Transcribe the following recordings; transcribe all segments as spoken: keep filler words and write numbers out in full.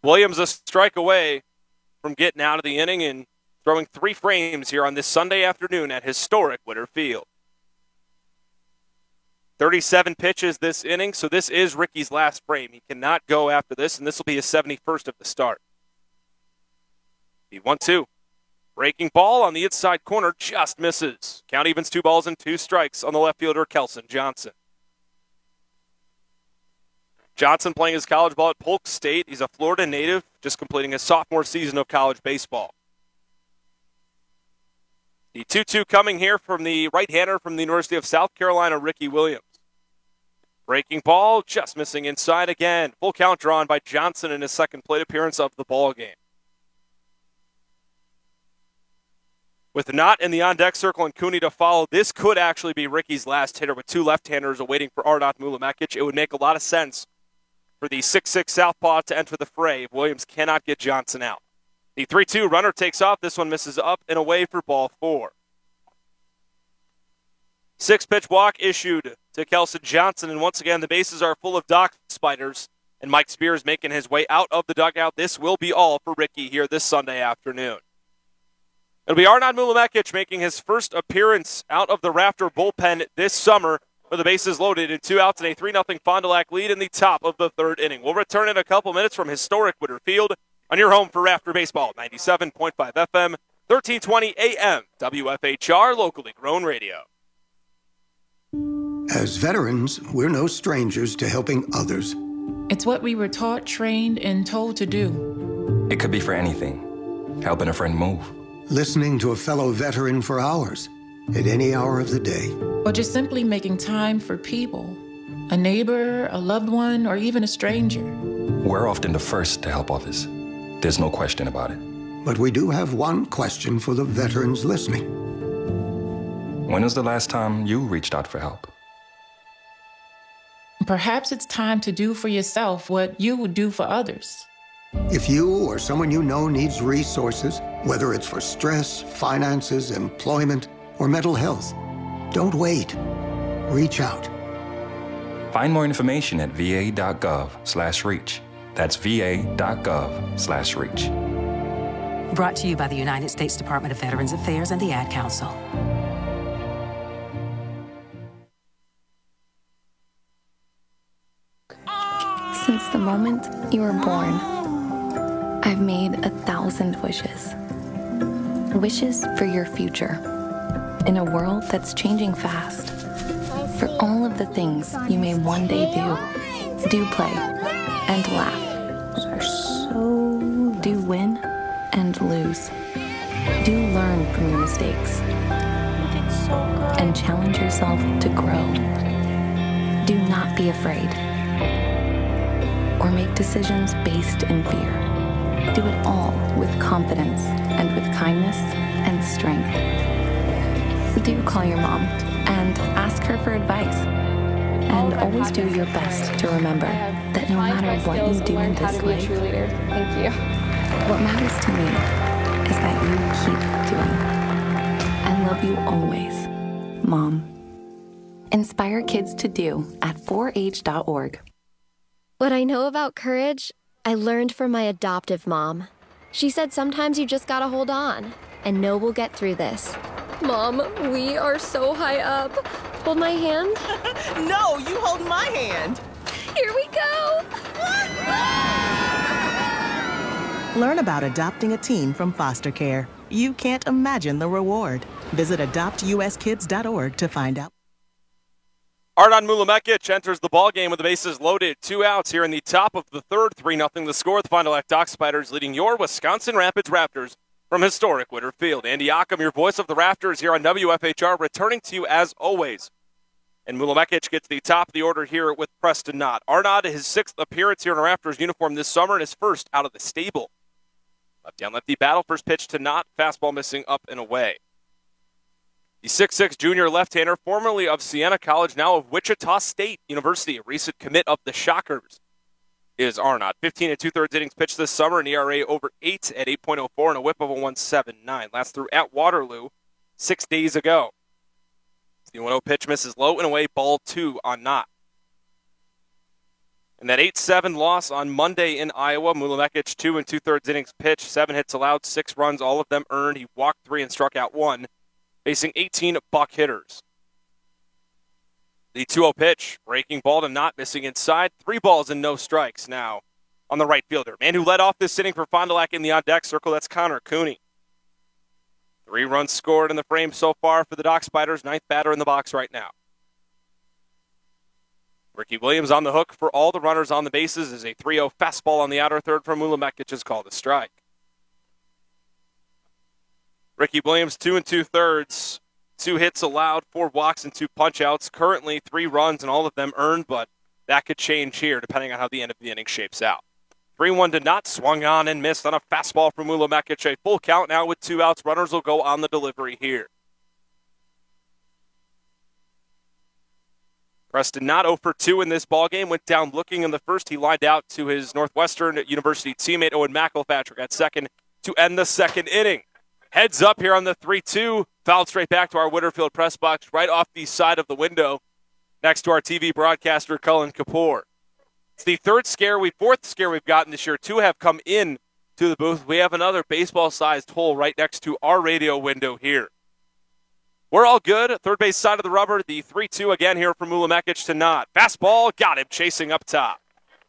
Williams a strike away from getting out of the inning and throwing three frames here on this Sunday afternoon at historic Witter Field. thirty-seven pitches this inning, so this is Ricky's last frame. He cannot go after this, and this will be his seventy-first of the start. The one two. Breaking ball on the inside corner just misses. Count evens two balls and two strikes on the left fielder, Kelson Johnson. Johnson playing his college ball at Polk State. He's a Florida native, just completing his sophomore season of college baseball. The two two coming here from the right-hander from the University of South Carolina, Ricky Williams. Breaking ball, just missing inside again. Full count drawn by Johnson in his second plate appearance of the ball game. With Knott in the on-deck circle and Cooney to follow, this could actually be Ricky's last hitter with two left-handers awaiting for Arnaud Mulamekic. It would make a lot of sense for the six six southpaw to enter the fray if Williams cannot get Johnson out. The three two runner takes off. This one misses up and away for ball four. Six-pitch walk issued to Kelson Johnson, and once again, the bases are full of dock spiders, and Mike Spears making his way out of the dugout. This will be all for Ricky here this Sunday afternoon. It'll be Arnaud Mulamekic making his first appearance out of the Raptor bullpen this summer with the bases loaded and two outs and a three nothing Fond du Lac lead in the top of the third inning. We'll return in a couple minutes from historic Witter Field on your home for Raptor Baseball, ninety-seven point five F M, thirteen twenty A M, W F H R, locally grown radio. As veterans, we're no strangers to helping others. It's what we were taught, trained, and told to do. It could be for anything. Helping a friend move. Listening to a fellow veteran for hours, at any hour of the day. Or just simply making time for people. A neighbor, a loved one, or even a stranger. We're often the first to help others. There's no question about it. But we do have one question for the veterans listening. When was the last time you reached out for help? Perhaps it's time to do for yourself what you would do for others. If you or someone you know needs resources, whether it's for stress, finances, employment, or mental health, don't wait. Reach out. Find more information at va.gov slash reach. That's va.gov slash reach. Brought to you by the United States Department of Veterans Affairs and the Ad Council. Since the moment you were born, I've made a thousand wishes. Wishes for your future. In a world that's changing fast. For all of the things you may one day do. Do play and laugh. So do win and lose. Do learn from your mistakes. And challenge yourself to grow. Do not be afraid. Or make decisions based in fear. Do it all with confidence and with kindness and strength. Do call your mom and ask her for advice. And always do your best to remember that no matter what you do in this life, Thank you. what matters to me is that you keep doing. I love you always, Mom. Inspire kids to do at four H dot org. What I know about courage, I learned from my adoptive mom. She said sometimes you just gotta hold on and know we'll get through this. Mom, we are so high up. Hold my hand. No, you hold my hand. Here we go. Learn about adopting a teen from foster care. You can't imagine the reward. Visit adopt u s kids dot org to find out. Arnaud Mulamekic enters the ballgame with the bases loaded. Two outs here in the top of the third. three nothing the score. The Fond du Lac Dock Spiders leading your Wisconsin Rapids Raptors from historic Witter Field. Andy Ockham, your voice of the Raptors here on W F H R, returning to you as always. And Mulamekic gets the top of the order here with Preston Knott. Arnaud, his sixth appearance here in a Raptors uniform this summer and his first out of the stable. Lefty on lefty battle. First pitch to Knott. Fastball missing up and away. The six six junior left-hander, formerly of Siena College, now of Wichita State University, a recent commit of the Shockers, is Arnaud. fifteen and two-thirds innings pitched this summer, an E R A over eight at eight point oh four and a whip of a one seventy-nine. Last threw at Waterloo six days ago. The one oh pitch misses low and away, ball two on Knott. In that eight seven loss on Monday in Iowa, Mula Mekic, two and two-thirds innings pitched, seven hits allowed, six runs, all of them earned. He walked three and struck out one, facing eighteen buck hitters. The two oh pitch, breaking ball to Knott, missing inside, three balls and no strikes now on the right fielder. Man who led off this inning for Fond du Lac in the on-deck circle, that's Connor Cooney. Three runs scored in the frame so far for the Dock Spiders, ninth batter in the box right now. Ricky Williams on the hook for all the runners on the bases as a three oh fastball on the outer third from Mula Mekic is called a strike. Ricky Williams, two and two-thirds, two hits allowed, four walks, and two punch-outs. Currently three runs and all of them earned, but that could change here depending on how the end of the inning shapes out. three one to Knott, swung on and missed on a fastball from Mula Mekic. A full count now with two outs. Runners will go on the delivery here. Preston Knott oh for two in this ballgame. Went down looking in the first. He lined out to his Northwestern University teammate Owen McElpatrick at second to end the second inning. Heads up here on the three two. Fouled straight back to our Winterfield press box right off the side of the window next to our T V broadcaster Cullen Kapoor. It's the third scare, we fourth scare we've gotten this year. Two have come in to the booth. We have another baseball-sized hole right next to our radio window here. We're all good. Third base side of the rubber. The three two again here from Mula Mekic to Knott. Fastball, got him, chasing up top.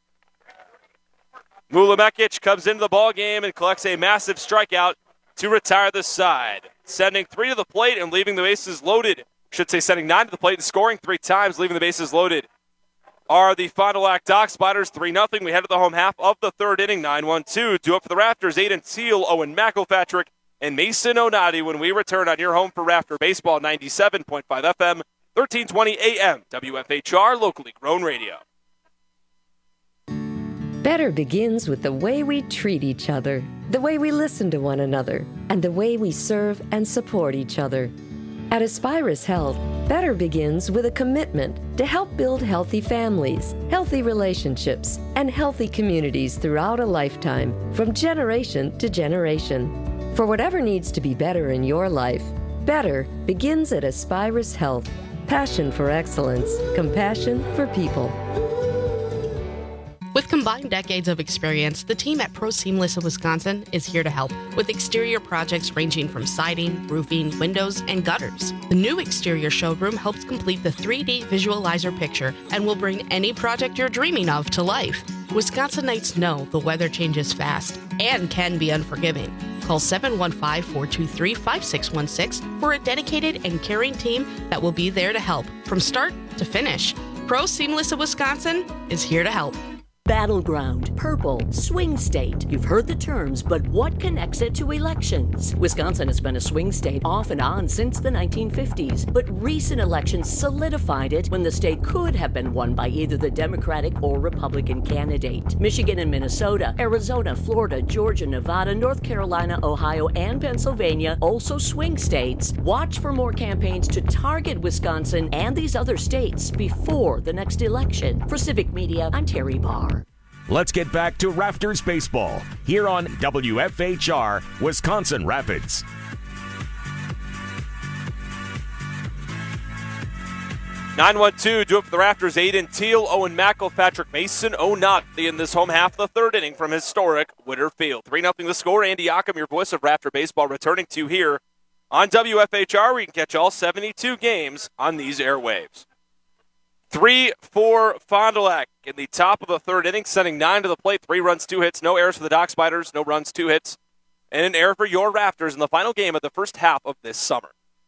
Mula Mekic comes into the ball game and collects a massive strikeout to retire the side. Sending three to the plate and leaving the bases loaded. Should say sending nine to the plate and scoring three times, leaving the bases loaded. Are the Fond du Lac Dock Spiders three nothing. We head to the home half of the third inning. nine one two. Due up for the Raptors. Aiden Teal, Owen McElpatrick, and Mason Onati when we return on your home for Rafter Baseball, ninety-seven point five F M, thirteen twenty A M, W F H R, locally grown radio. Better begins with the way we treat each other, the way we listen to one another, and the way we serve and support each other. At Aspirus Health, better begins with a commitment to help build healthy families, healthy relationships, and healthy communities throughout a lifetime, from generation to generation. For whatever needs to be better in your life, better begins at Aspirus Health. Passion for excellence, compassion for people. With combined decades of experience, the team at Pro Seamless of Wisconsin is here to help with exterior projects ranging from siding, roofing, windows, and gutters. The new exterior showroom helps complete the three D visualizer picture and will bring any project you're dreaming of to life. Wisconsinites know the weather changes fast and can be unforgiving. Call seven one five, four two three, five six one six for a dedicated and caring team that will be there to help from start to finish. Pro Seamless of Wisconsin is here to help. Battleground, purple, swing state. You've heard the terms, but what connects it to elections? Wisconsin has been a swing state off and on since the nineteen fifties, but recent elections solidified it when the state could have been won by either the Democratic or Republican candidate. Michigan and Minnesota, Arizona, Florida, Georgia, Nevada, North Carolina, Ohio, and Pennsylvania, also swing states. Watch for more campaigns to target Wisconsin and these other states before the next election. For Civic Media, I'm Terry Barr. Let's get back to Rafters Baseball here on W F H R, Wisconsin Rapids. nine one two, do it for the Raptors. Aiden Teal, Owen McElpatrick, Mason Onati in this home half of the third inning from historic Winterfield. three nothing the score. Andy Ockham, your voice of Rafter Baseball, returning to you here on W F H R. We can catch all seventy-two games on these airwaves. three four Fond du Lac in the top of the third inning, sending nine to the plate. Three runs, two hits. No errors for the Dock Spiders. No runs, two hits. And an error for your Rafters in the final game of the first half of this summer.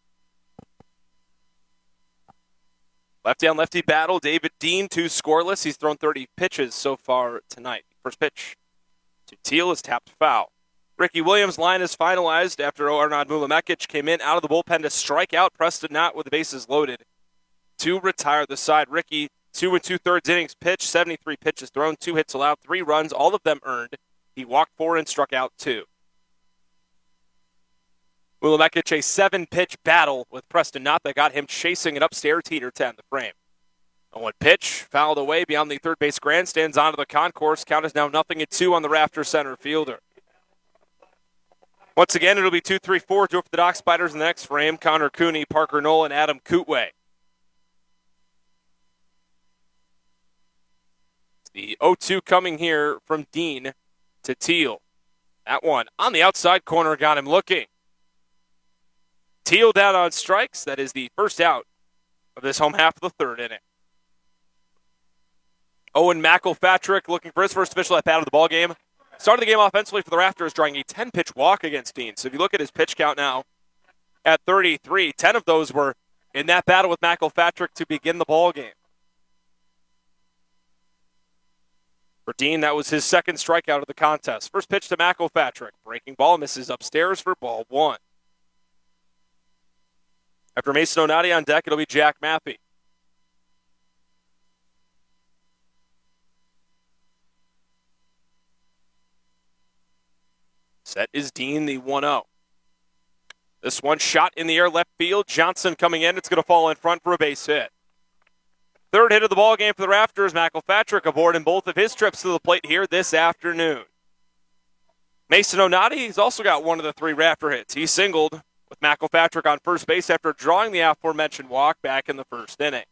Lefty on lefty battle. David Dean, two scoreless. He's thrown thirty pitches so far tonight. First pitch to Teal is tapped foul. Ricky Williams' line is finalized after Arnaud Mula Mekic came in out of the bullpen to strike out Preston Knott with the bases loaded to retire the side. Ricky, two and two-thirds innings pitched, seventy-three pitches thrown, two hits allowed, three runs, all of them earned. He walked four and struck out two. Mula Mekic, a seven-pitch battle with Preston Knott that got him chasing an upstairs heater to end the frame. And one pitch fouled away beyond the third base grandstands onto the concourse. Count is now nothing and two on the Rafter center fielder. Once again, it'll be two three four. Do it for the Dock Spiders in the next frame. Connor Cooney, Parker Knoll, and Adam Kootway. The oh two coming here from Dean to Teal. That one on the outside corner got him looking. Teal down on strikes. That is the first out of this home half of the third inning. Owen McElpatrick looking for his first official at bat of the ball game. Started the game offensively for the Raptors, drawing a ten-pitch walk against Dean. So if you look at his pitch count now at thirty-three, ten of those were in that battle with McElpatrick to begin the ball game. For Dean, that was his second strikeout of the contest. First pitch to McElpatrick. Breaking ball misses upstairs for ball one. After Mason Onati on deck, it'll be Jack Mathey. Set is Dean, the one oh. This one shot in the air left field. Johnson coming in. It's going to fall in front for a base hit. Third hit of the ball game for the Raptors. McElpatrick aboard in both of his trips to the plate here this afternoon. Mason Onati, he's also got one of the three Raptor hits. He singled with McElpatrick on first base after drawing the aforementioned walk back in the first inning.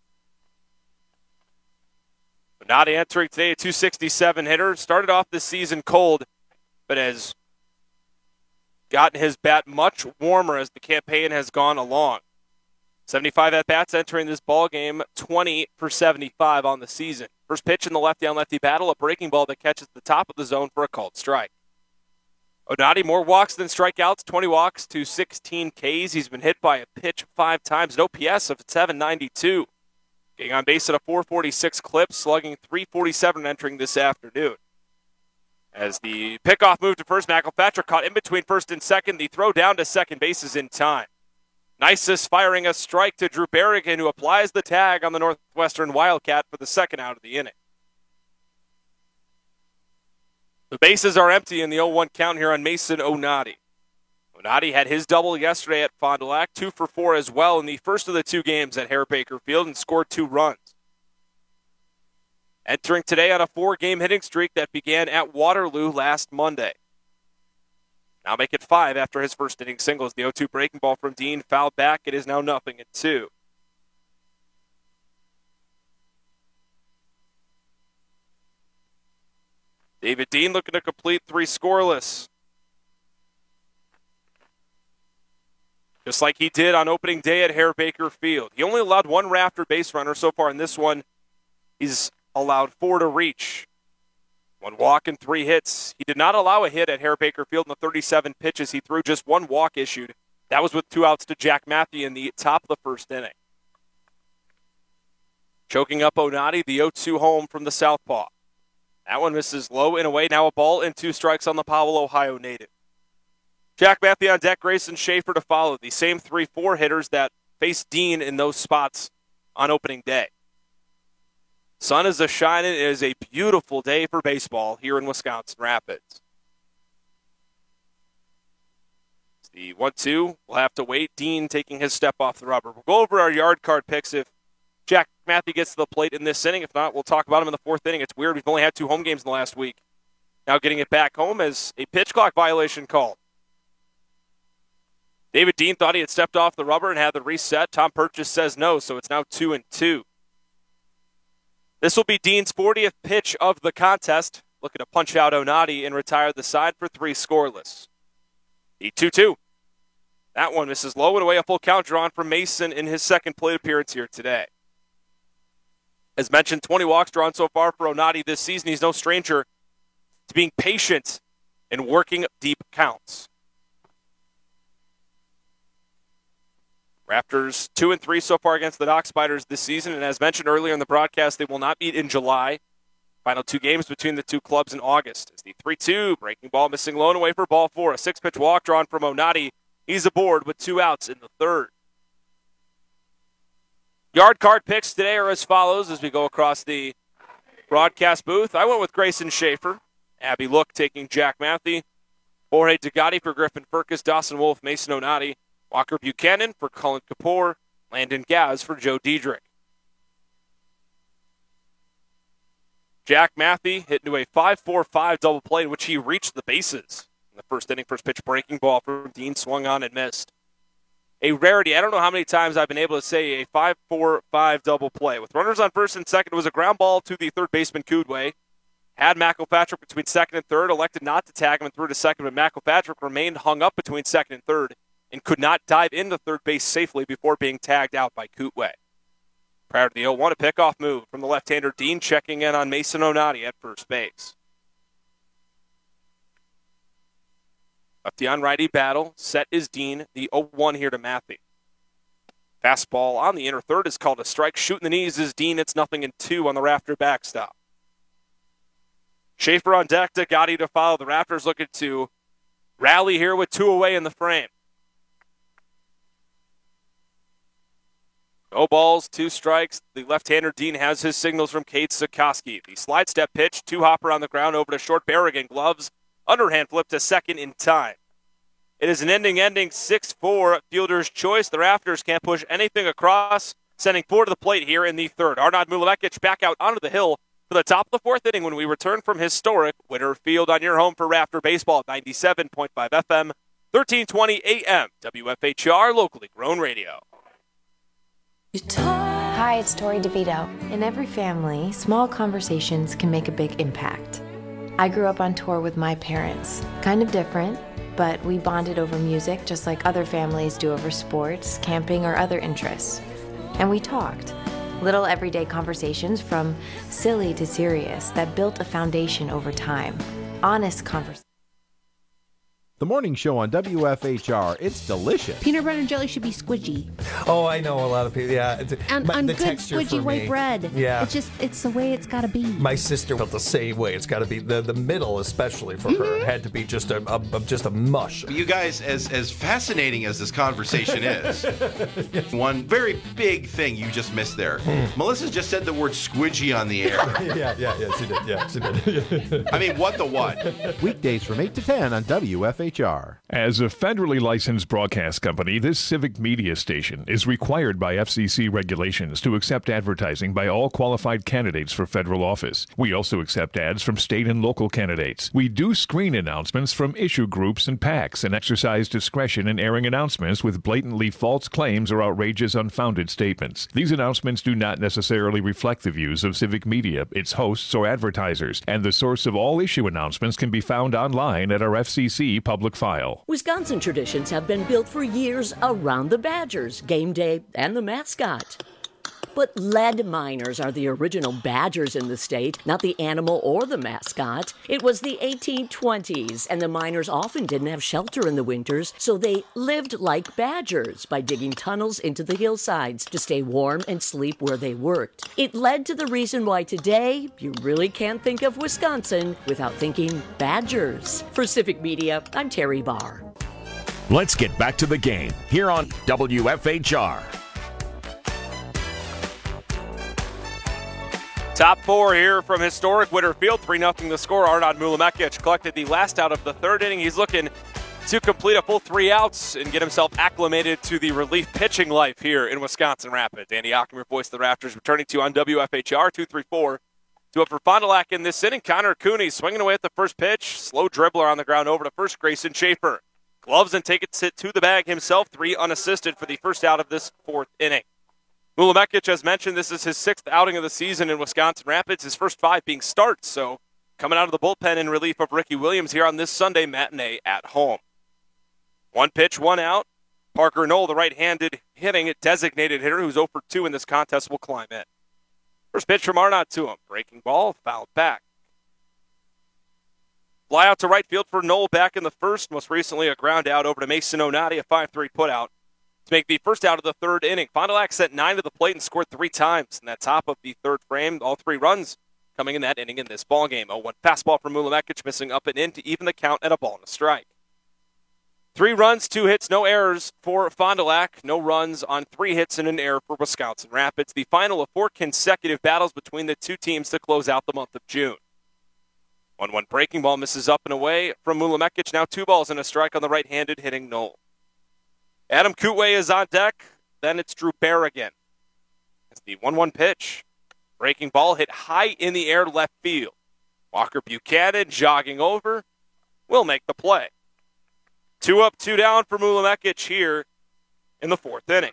Onati entering today a two sixty-seven hitter. Started off this season cold, but has gotten his bat much warmer as the campaign has gone along. seventy-five at-bats entering this ball game, twenty for seventy-five on the season. First pitch in the lefty-on-lefty battle, a breaking ball that catches the top of the zone for a called strike. Onati, more walks than strikeouts, twenty walks to sixteen Ks. He's been hit by a pitch five times, an O P S of seven ninety-two. Getting on base at a four forty-six clip, slugging three forty-seven entering this afternoon. As the pickoff move to first, McElpatrick caught in between first and second. The throw down to second base is in time. Nisus firing a strike to Drew Berrigan, who applies the tag on the Northwestern Wildcat for the second out of the inning. The bases are empty in the oh one count here on Mason Onati. Onati had his double yesterday at Fond du Lac, two for four as well in the first of the two games at Hare-Baker Field, and scored two runs. Entering today on a four-game hitting streak that began at Waterloo last Monday. Now make it five after his first inning singles. The oh two breaking ball from Dean fouled back. It is now nothing at two. David Dean looking to complete three scoreless. Just like he did on opening day at Hare-Baker Field. He only allowed one Raptor base runner so far in this one. He's allowed four to reach. One walk and three hits. He did not allow a hit at Hare-Baker Field in the thirty-seven pitches he threw. Just one walk issued. That was with two outs to Jack Mathey in the top of the first inning. Choking up Onati, the oh two home from the southpaw. That one misses low and away. Now a ball and two strikes on the Powell, Ohio native. Jack Mathey on deck, Grayson Schaefer to follow. The same three four hitters that faced Dean in those spots on opening day. Sun is a shining. It is a beautiful day for baseball here in Wisconsin Rapids. It's the one two. We'll have to wait. Dean taking his step off the rubber. We'll go over our yard card picks if Jack Mathey gets to the plate in this inning. If not, we'll talk about him in the fourth inning. It's weird. We've only had two home games in the last week. Now getting it back home as a pitch clock violation called. David Dean thought he had stepped off the rubber and had the reset. Tom Purchase says no, so it's now two and two. This will be Dean's fortieth pitch of the contest. Looking to punch out Onati and retire the side for three scoreless. The two two. That one misses low and away. A full count drawn from Mason in his second plate appearance here today. As mentioned, twenty walks drawn so far for Onati this season. He's no stranger to being patient and working deep counts. Raptors two and three so far against the Dock Spiders this season, and as mentioned earlier in the broadcast, they will not meet in July. Final two games between the two clubs in August. It's the three two, breaking ball missing low and away for ball four. A six-pitch walk drawn from Onati. He's aboard with two outs in the third. Yard card picks today are as follows as we go across the broadcast booth. I went with Grayson Schaefer. Abby Look taking Jack Mathey. Jorge Degatti for Griffin Firkus. Dawson Wolf, Mason Onati. Walker Buchanan for Cullen Kapoor. Landon Gaz for Joe Diedrich. Jack Mathey hit into a five four five double play in which he reached the bases. In the first inning, first pitch breaking ball from Dean swung on and missed. a rarity. I don't know how many times I've been able to say a five four five double play. With runners on first and second, it was a ground ball to the third baseman, Koudway. Had McElpatrick between second and third, elected not to tag him and threw to second, but McElpatrick remained hung up between second and third and could not dive into third base safely before being tagged out by Koudway. Prior to the oh one, a pickoff move from the left-hander Dean, checking in on Mason Onati at first base. Lefty on righty battle. Set is Dean. The oh one here to Matthew. Fastball on the inner third is called a strike. Shooting the knees is Dean. It's nothing in two on the Rafter backstop. Schaefer on deck to Gotti to follow. The Raptors looking to rally here with two away in the frame. No balls, two strikes. The left-hander Dean has his signals from Kate Sikoski. The slide step pitch, two-hopper on the ground over to short. Berrigan gloves. Underhand flip to second in time. It is an ending-ending six four fielder's choice. The Raptors can't push anything across, sending four to the plate here in the third. Arnaud Mulamekic back out onto the hill for the top of the fourth inning when we return from historic Winter Field on your home for Rafter Baseball, ninety-seven point five F M, thirteen twenty A M, W F H R, locally grown radio. Hi, it's Tori DeVito. In every family, small conversations can make a big impact. I grew up on tour with my parents. Kind of different, but we bonded over music just like other families do over sports, camping, or other interests. And we talked. Little everyday conversations from silly to serious that built a foundation over time. Honest conversations. The morning show on W F H R, it's delicious. Peanut butter and jelly should be squidgy. Oh, I know a lot of people. Yeah, it's, and my, on the good texture squidgy for white me. bread. Yeah, it's just it's the way it's got to be. My sister felt the same way. It's got to be the the middle, especially for mm-hmm. her, had to be just a, a, a just a mush. You guys, as as fascinating as this conversation is, yes. One very big thing you just missed there. Melissa just said the word squidgy on the air. yeah, yeah, yeah, she did. Yeah, she did. I mean, what the what? Weekdays from eight to ten on W F H R. As a federally licensed broadcast company, this civic media station is required by F C C regulations to accept advertising by all qualified candidates for federal office. We also accept ads from state and local candidates. We do screen announcements from issue groups and PACs and exercise discretion in airing announcements with blatantly false claims or outrageous, unfounded statements. These announcements do not necessarily reflect the views of civic media, its hosts, or advertisers, and the source of all issue announcements can be found online at our F C C public file. Wisconsin traditions have been built for years around the Badgers, game day, and the mascot. But lead miners are the original Badgers in the state, not the animal or the mascot. It was the eighteen twenties, and the miners often didn't have shelter in the winters, so they lived like badgers by digging tunnels into the hillsides to stay warm and sleep where they worked. It led to the reason why today you really can't think of Wisconsin without thinking Badgers. For Civic Media, I'm Terry Barr. Let's get back to the game here on W F H R. Top four here from historic Winter Field, three nothing the score. Arnaud Mulamekic collected the last out of the third inning. He's looking to complete a full three outs and get himself acclimated to the relief pitching life here in Wisconsin Rapids. Andy Ockham, voice of the Raptors, returning to you on W F H R, two three four. To up for Fond du Lac in this inning. Connor Cooney swinging away at the first pitch. Slow dribbler on the ground over to first. Grayson Schaefer gloves and take it to the bag himself. Three unassisted for the first out of this fourth inning. Mulamekic, as mentioned, this is his sixth outing of the season in Wisconsin Rapids, his first five being starts. So coming out of the bullpen in relief of Ricky Williams here on this Sunday matinee at home. One pitch, one out. Parker Knoll, the right-handed hitting designated hitter who's oh for two in this contest, will climb in. First pitch from Arnaud to him. Breaking ball, fouled back. Fly out to right field for Knoll back in the first. Most recently a ground out over to Mason Onati, a five three putout to make the first out of the third inning. Fond du Lac sent nine to the plate and scored three times in that top of the third frame. All three runs coming in that inning in this ballgame. oh one fastball from Mulamekic, missing up and in to even the count at a ball and a strike. Three runs, two hits, no errors for Fond du Lac. No runs on three hits and an error for Wisconsin Rapids. The final of four consecutive battles between the two teams to close out the month of June. one one breaking ball misses up and away from Mulamekic. Now two balls and a strike on the right-handed hitting Knoll. Adam Koudway is on deck. Then it's Drew Berrigan. It's the one one pitch. Breaking ball hit high in the air left field. Walker Buchanan jogging over will make the play. Two up, two down for Mulamekic here in the fourth inning.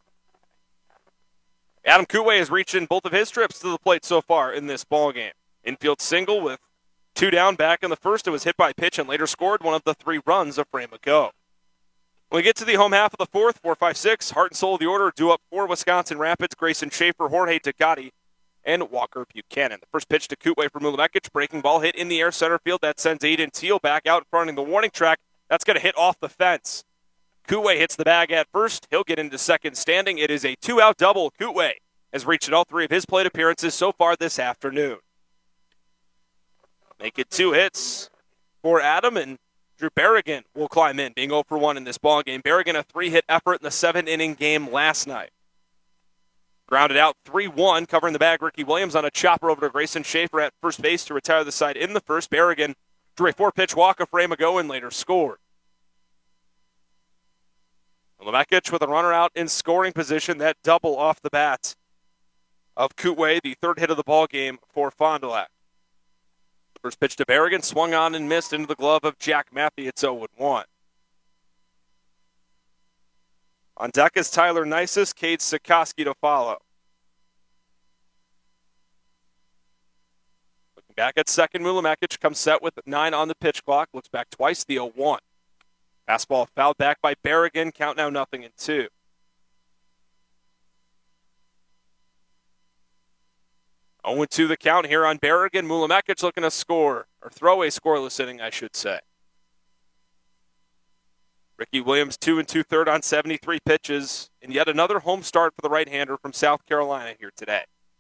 Adam Kootway has reached in both of his trips to the plate so far in this ballgame. Infield single with two down back in the first. It was hit by pitch and later scored one of the three runs a frame ago. When we get to the home half of the fourth, four five six, heart and soul of the order due up for Wisconsin Rapids, Grayson Schaefer, Jorge Tagati, and Walker Buchanan. The first pitch to Kootway from Mulamekic, breaking ball hit in the air center field. That sends Aiden Teal back out in front of the warning track. That's going to hit off the fence. Kootway hits the bag at first. He'll get into second standing. It is a two-out double. Kootway has reached in all three of his plate appearances so far this afternoon. Make it two hits for Adam, and Drew Berrigan will climb in, being oh for one in this ballgame. Berrigan, a three-hit effort in the seven-inning game last night. Grounded out three one, covering the bag. Ricky Williams on a chopper over to Grayson Schaefer at first base to retire the side in the first. Berrigan drew a four-pitch walk a frame ago and later scored. Mulamekic with a runner out in scoring position. That double off the bat of Kootway, the third hit of the ballgame for Fond du Lac. First pitch to Berrigan, swung on and missed into the glove of Jack Matthew. It's oh one. On deck is Tyler Nisus, Cade Sikoski to follow. Looking back at second, Mulamekic comes set with nine on the pitch clock. Looks back twice, the oh one. Fastball fouled back by Berrigan, count now nothing in two. oh two the count here on Berrigan. Mulamekic looking to score, or throw a scoreless inning, I should say. Ricky Williams, two and two-thirds on seventy-three pitches, and yet another home start for the right-hander from South Carolina here today.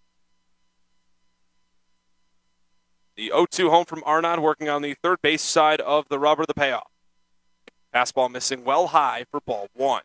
The oh two home from Arnon, working on the third base side of the rubber, the payoff. Fastball missing well high for ball one.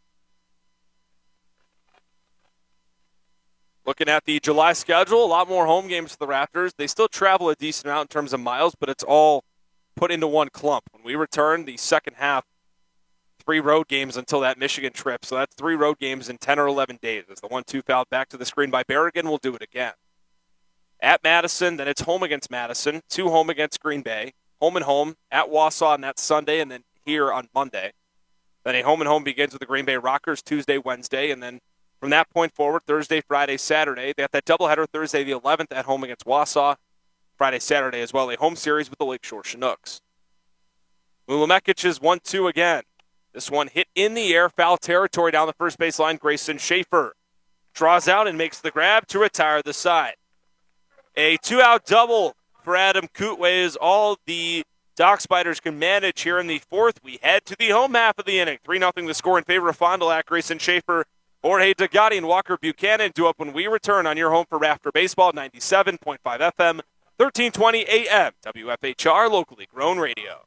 Looking at the July schedule, a lot more home games for the Raptors. They still travel a decent amount in terms of miles, but it's all put into one clump. When we return, the second half, three road games until that Michigan trip. So that's three road games in ten or eleven days. As the one two fouled back to the screen by Berrigan, we'll do it again. At Madison, then it's home against Madison, two home against Green Bay, home and home at Wausau on that Sunday, and then here on Monday. Then a home and home begins with the Green Bay Rockers Tuesday, Wednesday, and then from that point forward, Thursday, Friday, Saturday. They have that doubleheader Thursday the eleventh at home against Wausau. Friday, Saturday as well, a home series with the Lakeshore Chinooks. Mulamekic is one two again. This one hit in the air, foul territory down the first baseline. Grayson Schaefer draws out and makes the grab to retire the side. A two-out double for Adam Kootway is all the Dock Spiders can manage here in the fourth. We head to the home half of the inning. three nothing the score in favor of Fond du Lac. Grayson Schaefer, Jorge Tagati, and Walker Buchanan do up when we return on your home for Rafter Baseball, ninety-seven point five F M, thirteen twenty A M, W F H R, locally grown radio.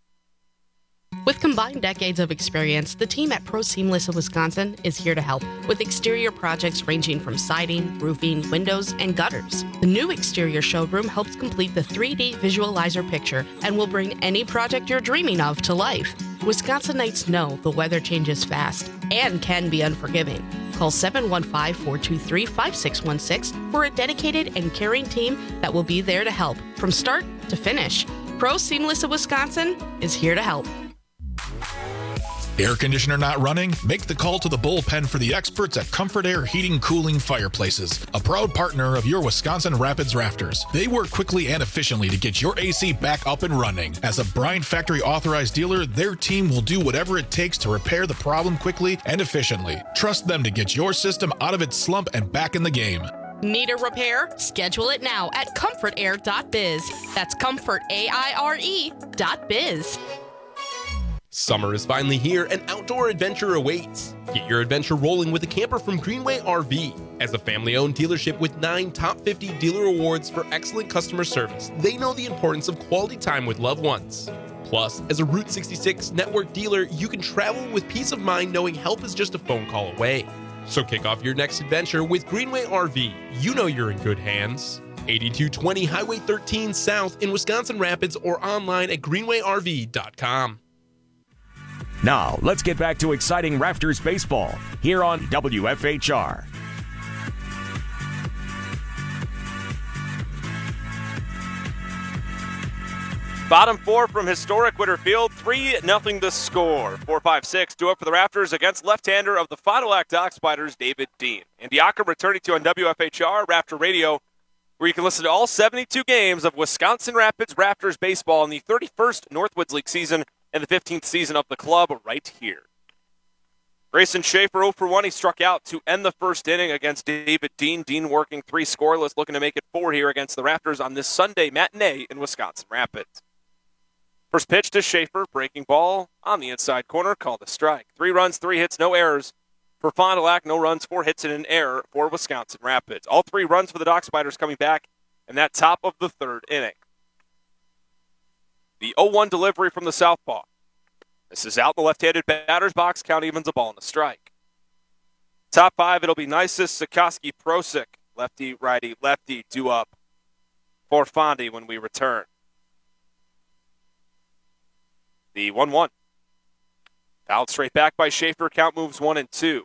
With combined decades of experience, the team at Pro Seamless of Wisconsin is here to help with exterior projects ranging from siding, roofing, windows, and gutters. The new exterior showroom helps complete the three D visualizer picture and will bring any project you're dreaming of to life. Wisconsinites know the weather changes fast and can be unforgiving. Call seven one five, four two three, five six one six for a dedicated and caring team that will be there to help from start to finish. Pro Seamless of Wisconsin is here to help. Air conditioner not running? Make the call to the bullpen for the experts at Comfort Air Heating Cooling Fireplaces, a proud partner of your Wisconsin Rapids Rafters. They work quickly and efficiently to get your A C back up and running. As a Bryant Factory authorized dealer, their team will do whatever it takes to repair the problem quickly and efficiently. Trust them to get your system out of its slump and back in the game. Need a repair? Schedule it now at comfort air dot biz. That's comfort, A I R E, dot biz. Summer is finally here and outdoor adventure awaits. Get your adventure rolling with a camper from Greenway R V. As a family-owned dealership with nine top fifty dealer awards for excellent customer service, they know the importance of quality time with loved ones. Plus, as a Route sixty-six network dealer, you can travel with peace of mind knowing help is just a phone call away. So kick off your next adventure with Greenway R V. You know you're in good hands. eighty-two twenty Highway thirteen South in Wisconsin Rapids or online at greenway r v dot com. Now, let's get back to exciting Rafters baseball here on W F H R. Bottom four from historic Witter Field, three nothing the score. four five six, due up for the Raptors against left-hander of the Fond du Lac Dock Spiders, David Dean. And Diakom returning to you on W F H R Raptor Radio, where you can listen to all seventy-two games of Wisconsin Rapids Raptors baseball in the thirty-first Northwoods League season and the fifteenth season of the club right here. Grayson Schaefer oh for one. He struck out to end the first inning against David Dean. Dean working three scoreless, looking to make it four here against the Raptors on this Sunday matinee in Wisconsin Rapids. First pitch to Schaefer, breaking ball on the inside corner, called a strike. Three runs, three hits, no errors for Fond du Lac. No runs, four hits, and an error for Wisconsin Rapids. All three runs for the Dock Spiders coming back in that top of the third inning. The oh one delivery from the southpaw. This is out in the left-handed batter's box. Count evens a ball and a strike. Top five, it'll be Nisus, Sikoski, Prosek. Lefty, righty, lefty, due up for Fondy when we return. The one one. Fouled straight back by Schaefer. Count moves one and two.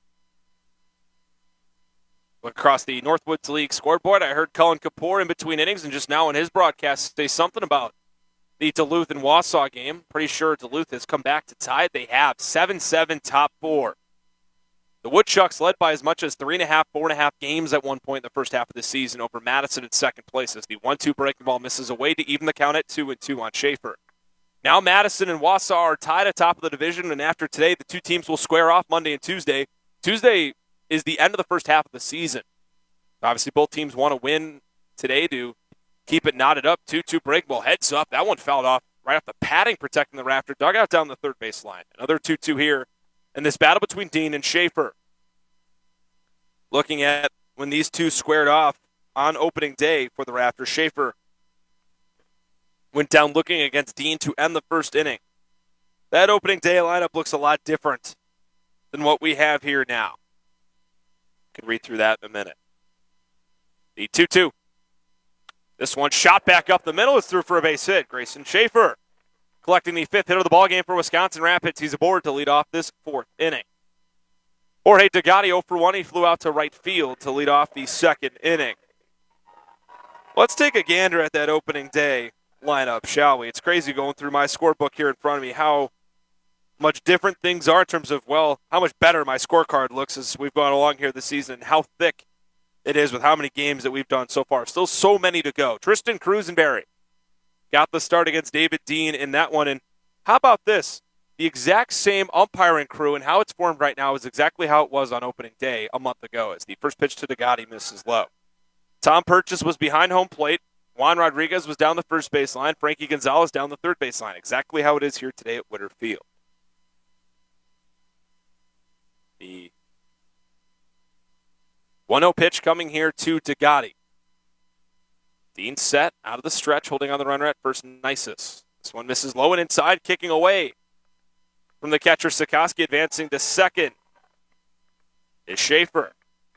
Look across the Northwoods League scoreboard. I heard Cullen Kapoor in between innings and just now in his broadcast say something about the Duluth and Wausau game. Pretty sure Duluth has come back to tie it. They have seven seven top four. The Woodchucks led by as much as three and a half, four and a half games at one point in the first half of the season over Madison in second place as the one two breaking ball misses away to even the count at two and two on Schaefer. Now Madison and Wausau are tied atop of the division, and after today, the two teams will square off Monday and Tuesday. Tuesday is the end of the first half of the season. Obviously, both teams want to win today to keep it knotted up. two two break ball, heads up. That one fouled off right off the padding protecting the Raptor. Dugout down the third base line. Another two two here in this battle between Dean and Schaefer. Looking at when these two squared off on opening day for the Raptors, Schaefer went down looking against Dean to end the first inning. That opening day lineup looks a lot different than what we have here now. Can read through that in a minute. The two two. This one shot back up the middle is through for a base hit. Grayson Schaefer collecting the fifth hit of the ballgame for Wisconsin Rapids. He's aboard to lead off this fourth inning. Jorge Degatti oh for one. He flew out to right field to lead off the second inning. Let's take a gander at that opening day lineup, shall we? It's crazy going through my scorebook here in front of me how much different things are in terms of, well, how much better my scorecard looks as we've gone along here this season, and how thick it is with how many games that we've done so far. Still so many to go. Tristan Crusenberry got the start against David Dean in that one. And how about this? The exact same umpiring crew and how it's formed right now is exactly how it was on opening day a month ago as the first pitch to Degatti misses low. Tom Purchase was behind home plate. Juan Rodriguez was down the first baseline. Frankie Gonzalez down the third baseline. Exactly how it is here today at Witter Field. The one oh pitch coming here to Degatti. Dean set out of the stretch, holding on the runner at first, Nisus. This one misses low and inside, kicking away from the catcher, Sikoski, advancing to second is Schaefer.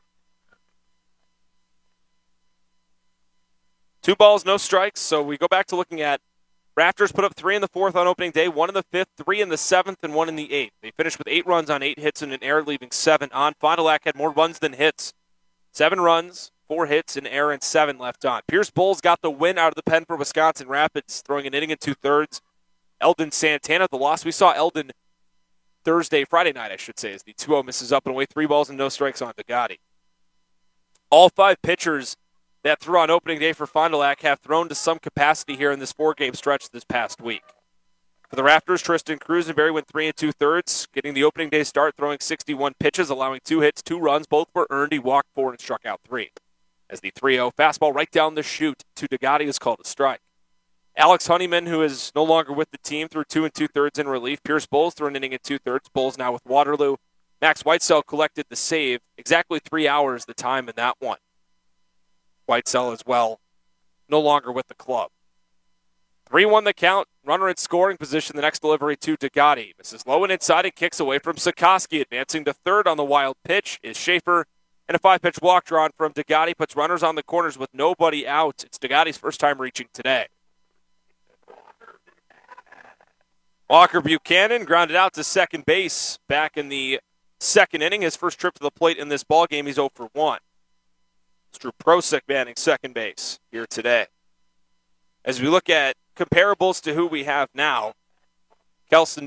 Two balls, no strikes, so we go back to looking at Raptors put up three in the fourth on opening day, one in the fifth, three in the seventh, and one in the eighth. They finished with eight runs on eight hits and an error, leaving seven on. Fond du Lac had more runs than hits. Seven runs, four hits, an error, and seven left on. Pierce Bowles got the win out of the pen for Wisconsin Rapids, throwing an inning and two-thirds. Eldon Santana, the loss. We saw Eldon Thursday, Friday night, I should say, as the two oh misses up and away, three balls and no strikes on Degatti. All five pitchers that threw on opening day for Fond du Lac have thrown to some capacity here in this four-game stretch this past week. For the Raptors, Tristan Crusenberry went three and two-thirds, getting the opening day start, throwing sixty-one pitches, allowing two hits, two runs. Both were earned. He walked four and struck out three. As the three oh fastball right down the chute to Degatti is called a strike. Alex Honeyman, who is no longer with the team, threw two and two-thirds in relief. Pierce Bowles threw an inning and two-thirds. Bowles now with Waterloo. Max Whitesell collected the save. Exactly three hours the time in that one. Whitesell as well, no longer with the club. three one the count, runner in scoring position, the next delivery to Degatti. Misses low and inside and kicks away from Sikoski. Advancing to third on the wild pitch is Schaefer. And a five-pitch walk drawn from Degatti puts runners on the corners with nobody out. It's Degatti's first time reaching today. Walker Buchanan grounded out to second base back in the second inning. His first trip to the plate in this ballgame, he's oh for one. It's Drew Prosek manning second base here today. As we look at comparables to who we have now. Kelson,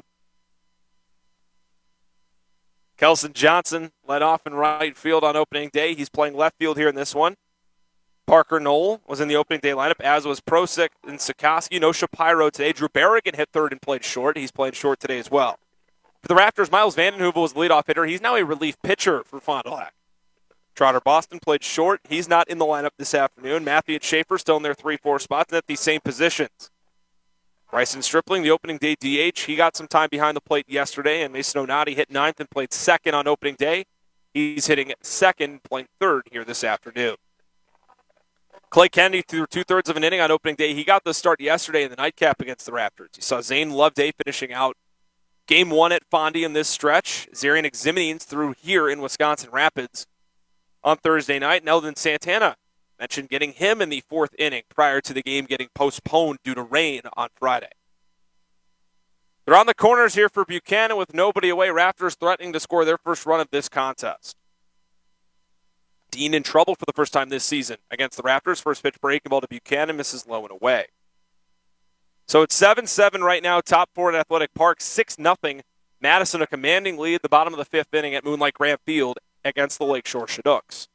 Kelson Johnson led off in right field on opening day. He's playing left field here in this one. Parker Knoll was in the opening day lineup, as was Prosick and Sikoski. No Shapiro today. Drew Berrigan hit third and played short. He's playing short today as well. For the Raptors, Miles Vandenheuvel was the leadoff hitter. He's now a relief pitcher for Fond du Lac. Trotter Boston played short. He's not in the lineup this afternoon. Matthew and Schaefer still in their three four spots and at these same positions. Bryson Stripling, the opening day D H, he got some time behind the plate yesterday, and Mason Onati hit ninth and played second on opening day. He's hitting second, playing third here this afternoon. Clay Kennedy threw two-thirds of an inning on opening day. He got the start yesterday in the nightcap against the Raptors. You saw Zane Loveday finishing out game one at Fondy in this stretch. Zarian Eximines threw here in Wisconsin Rapids on Thursday night. And Eldon Santana mentioned getting him in the fourth inning prior to the game getting postponed due to rain on Friday. They're on the corners here for Buchanan with nobody away. Raptors threatening to score their first run of this contest. Dean in trouble for the first time this season against the Raptors. First pitch breaking ball to Buchanan, misses low and away. So it's seven seven right now, top four at Athletic Park, six nothing. Madison a commanding lead at the bottom of the fifth inning at Moonlight Grant Field against the Lakeshore Chinook.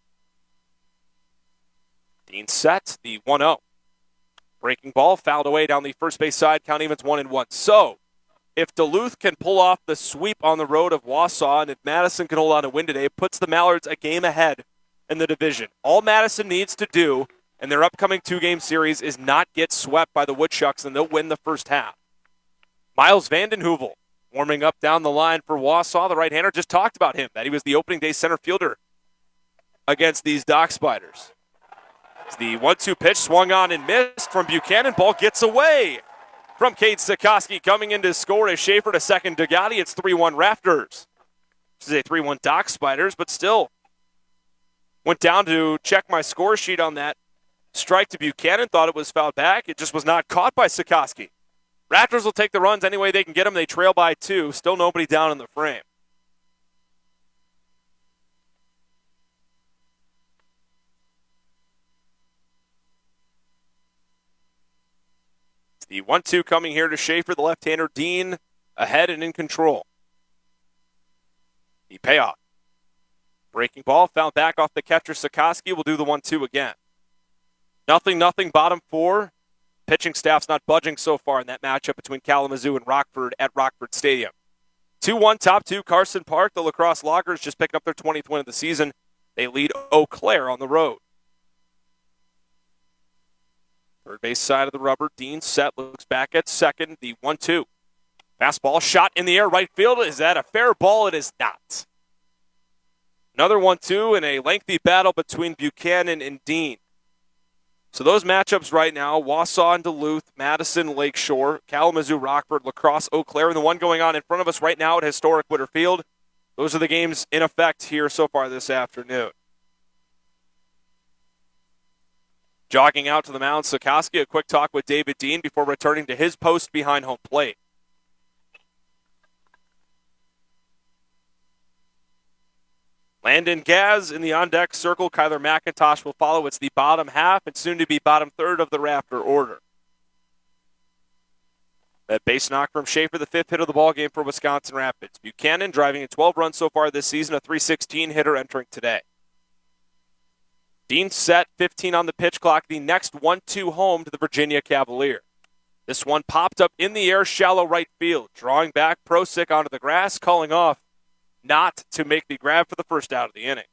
Dean set the one oh. Breaking ball, fouled away down the first base side, count evens one and one. So, if Duluth can pull off the sweep on the road of Wausau, and if Madison can hold on to win today, it puts the Mallards a game ahead in the division. All Madison needs to do in their upcoming two-game series is not get swept by the Woodchucks, and they'll win the first half. Miles Vandenheuvel warming up down the line for Wausau. The right-hander just talked about him, that he was the opening day center fielder against these Dock Spiders. The one two pitch swung on and missed from Buchanan. Ball gets away from Cade Sikoski coming in to score as Schaefer to second Dugatti. It's three one Raptors. This is a three one Dock Spiders, but still went down to check my score sheet on that strike to Buchanan. Thought it was fouled back. It just was not caught by Sikoski. Raptors will take the runs any way they can get them. They trail by two. Still nobody down in the frame. The one two coming here to Schaefer, the left-hander. Dean ahead and in control. The payoff. Breaking ball, found back off the catcher. Sikoski will do the one two again. Nothing, nothing, bottom four. Pitching staff's not budging so far in that matchup between Kalamazoo and Rockford at Rockford Stadium. two one, top two, Carson Park. The Lacrosse Loggers just picking up their twentieth win of the season. They lead Eau Claire on the road. Third base side of the rubber. Dean set, looks back at second. The one two. Fastball shot in the air, right field. Is that a fair ball? It is not. Another one two in a lengthy battle between Buchanan and Dean. So those matchups right now, Wausau and Duluth, Madison, Lakeshore, Kalamazoo, Rockford, Lacrosse, Eau Claire, and the one going on in front of us right now at historic Witter Field. Those are the games in effect here so far this afternoon. Jogging out to the mound, Sikoski, a quick talk with David Dean before returning to his post behind home plate. Landon Gaz in the on-deck circle. Kyler McIntosh will follow. It's the bottom half and soon to be bottom third of the Raptor order. That base knock from Schaefer, the fifth hit of the ballgame for Wisconsin Rapids. Buchanan driving in twelve runs so far this season, a three sixteen hitter entering today. Dean set, fifteen on the pitch clock. The next one two home to the Virginia Cavalier. This one popped up in the air, shallow right field. Drawing back, Prosick onto the grass, calling off not to make the grab for the first out of the inning.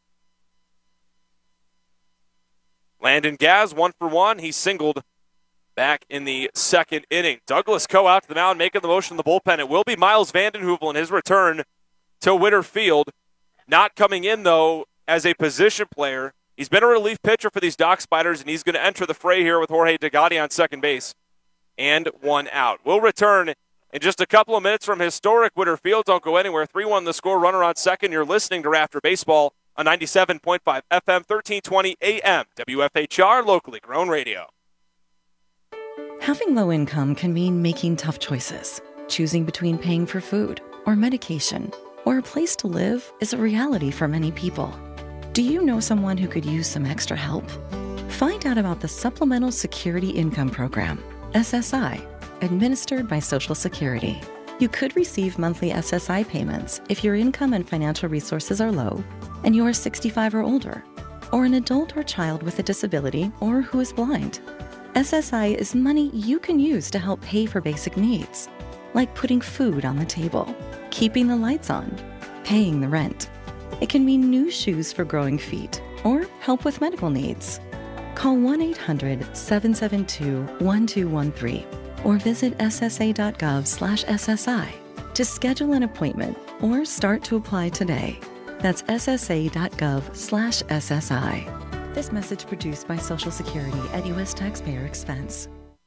Landon Gaz, one for one. He singled back in the second inning. Douglas Coe out to the mound, making the motion in the bullpen. It will be Miles Vandenheuvel in his return to Witter Field. Not coming in, though, as a position player. He's been a relief pitcher for these Dock Spiders, and he's going to enter the fray here with Jorge Dugatti on second base. And one out. We'll return in just a couple of minutes from historic Witter Field. Don't go anywhere. three one the score, runner on second. You're listening to Raptor Baseball on ninety-seven point five F M, thirteen twenty A M, W F H R, locally grown radio. Having low income can mean making tough choices. Choosing between paying for food or medication or a place to live is a reality for many people. Do you know someone who could use some extra help? Find out about the Supplemental Security Income Program. S S I, administered by Social Security. You could receive monthly S S I payments if your income and financial resources are low and you are sixty-five or older, or an adult or child with a disability or who is blind. S S I is money you can use to help pay for basic needs, like putting food on the table, keeping the lights on, paying the rent. It can mean new shoes for growing feet or help with medical needs. Call one eight hundred, seven seven two, one two one three or visit S S A dot gov slash S S I to schedule an appointment or start to apply today. That's S S A dot gov slash S S I. This message produced by Social Security at U S taxpayer expense.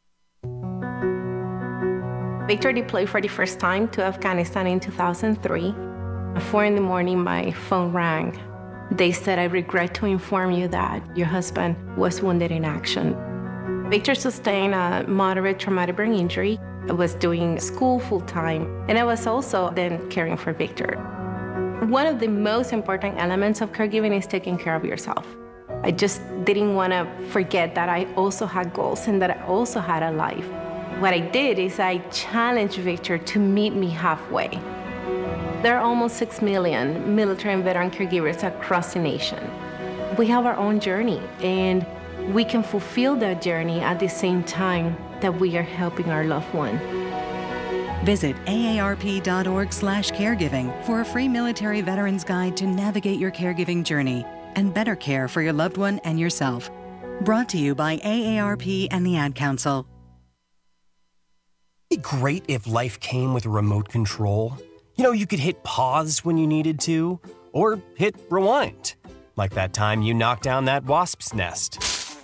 Victor deployed for the first time to Afghanistan in two thousand three. At four in the morning, my phone rang. They said, "I regret to inform you that your husband was wounded in action." Victor sustained a moderate traumatic brain injury. I was doing school full-time, and I was also then caring for Victor. One of the most important elements of caregiving is taking care of yourself. I just didn't want to forget that I also had goals and that I also had a life. What I did is I challenged Victor to meet me halfway. There are almost six million military and veteran caregivers across the nation. We have our own journey, and we can fulfill that journey at the same time that we are helping our loved one. Visit A A R P dot org slash caregiving for a free military veterans guide to navigate your caregiving journey and better care for your loved one and yourself. Brought to you by A A R P and the Ad Council. It'd be great if life came with a remote control. You know, you could hit pause when you needed to, or hit rewind. Like that time you knocked down that wasp's nest.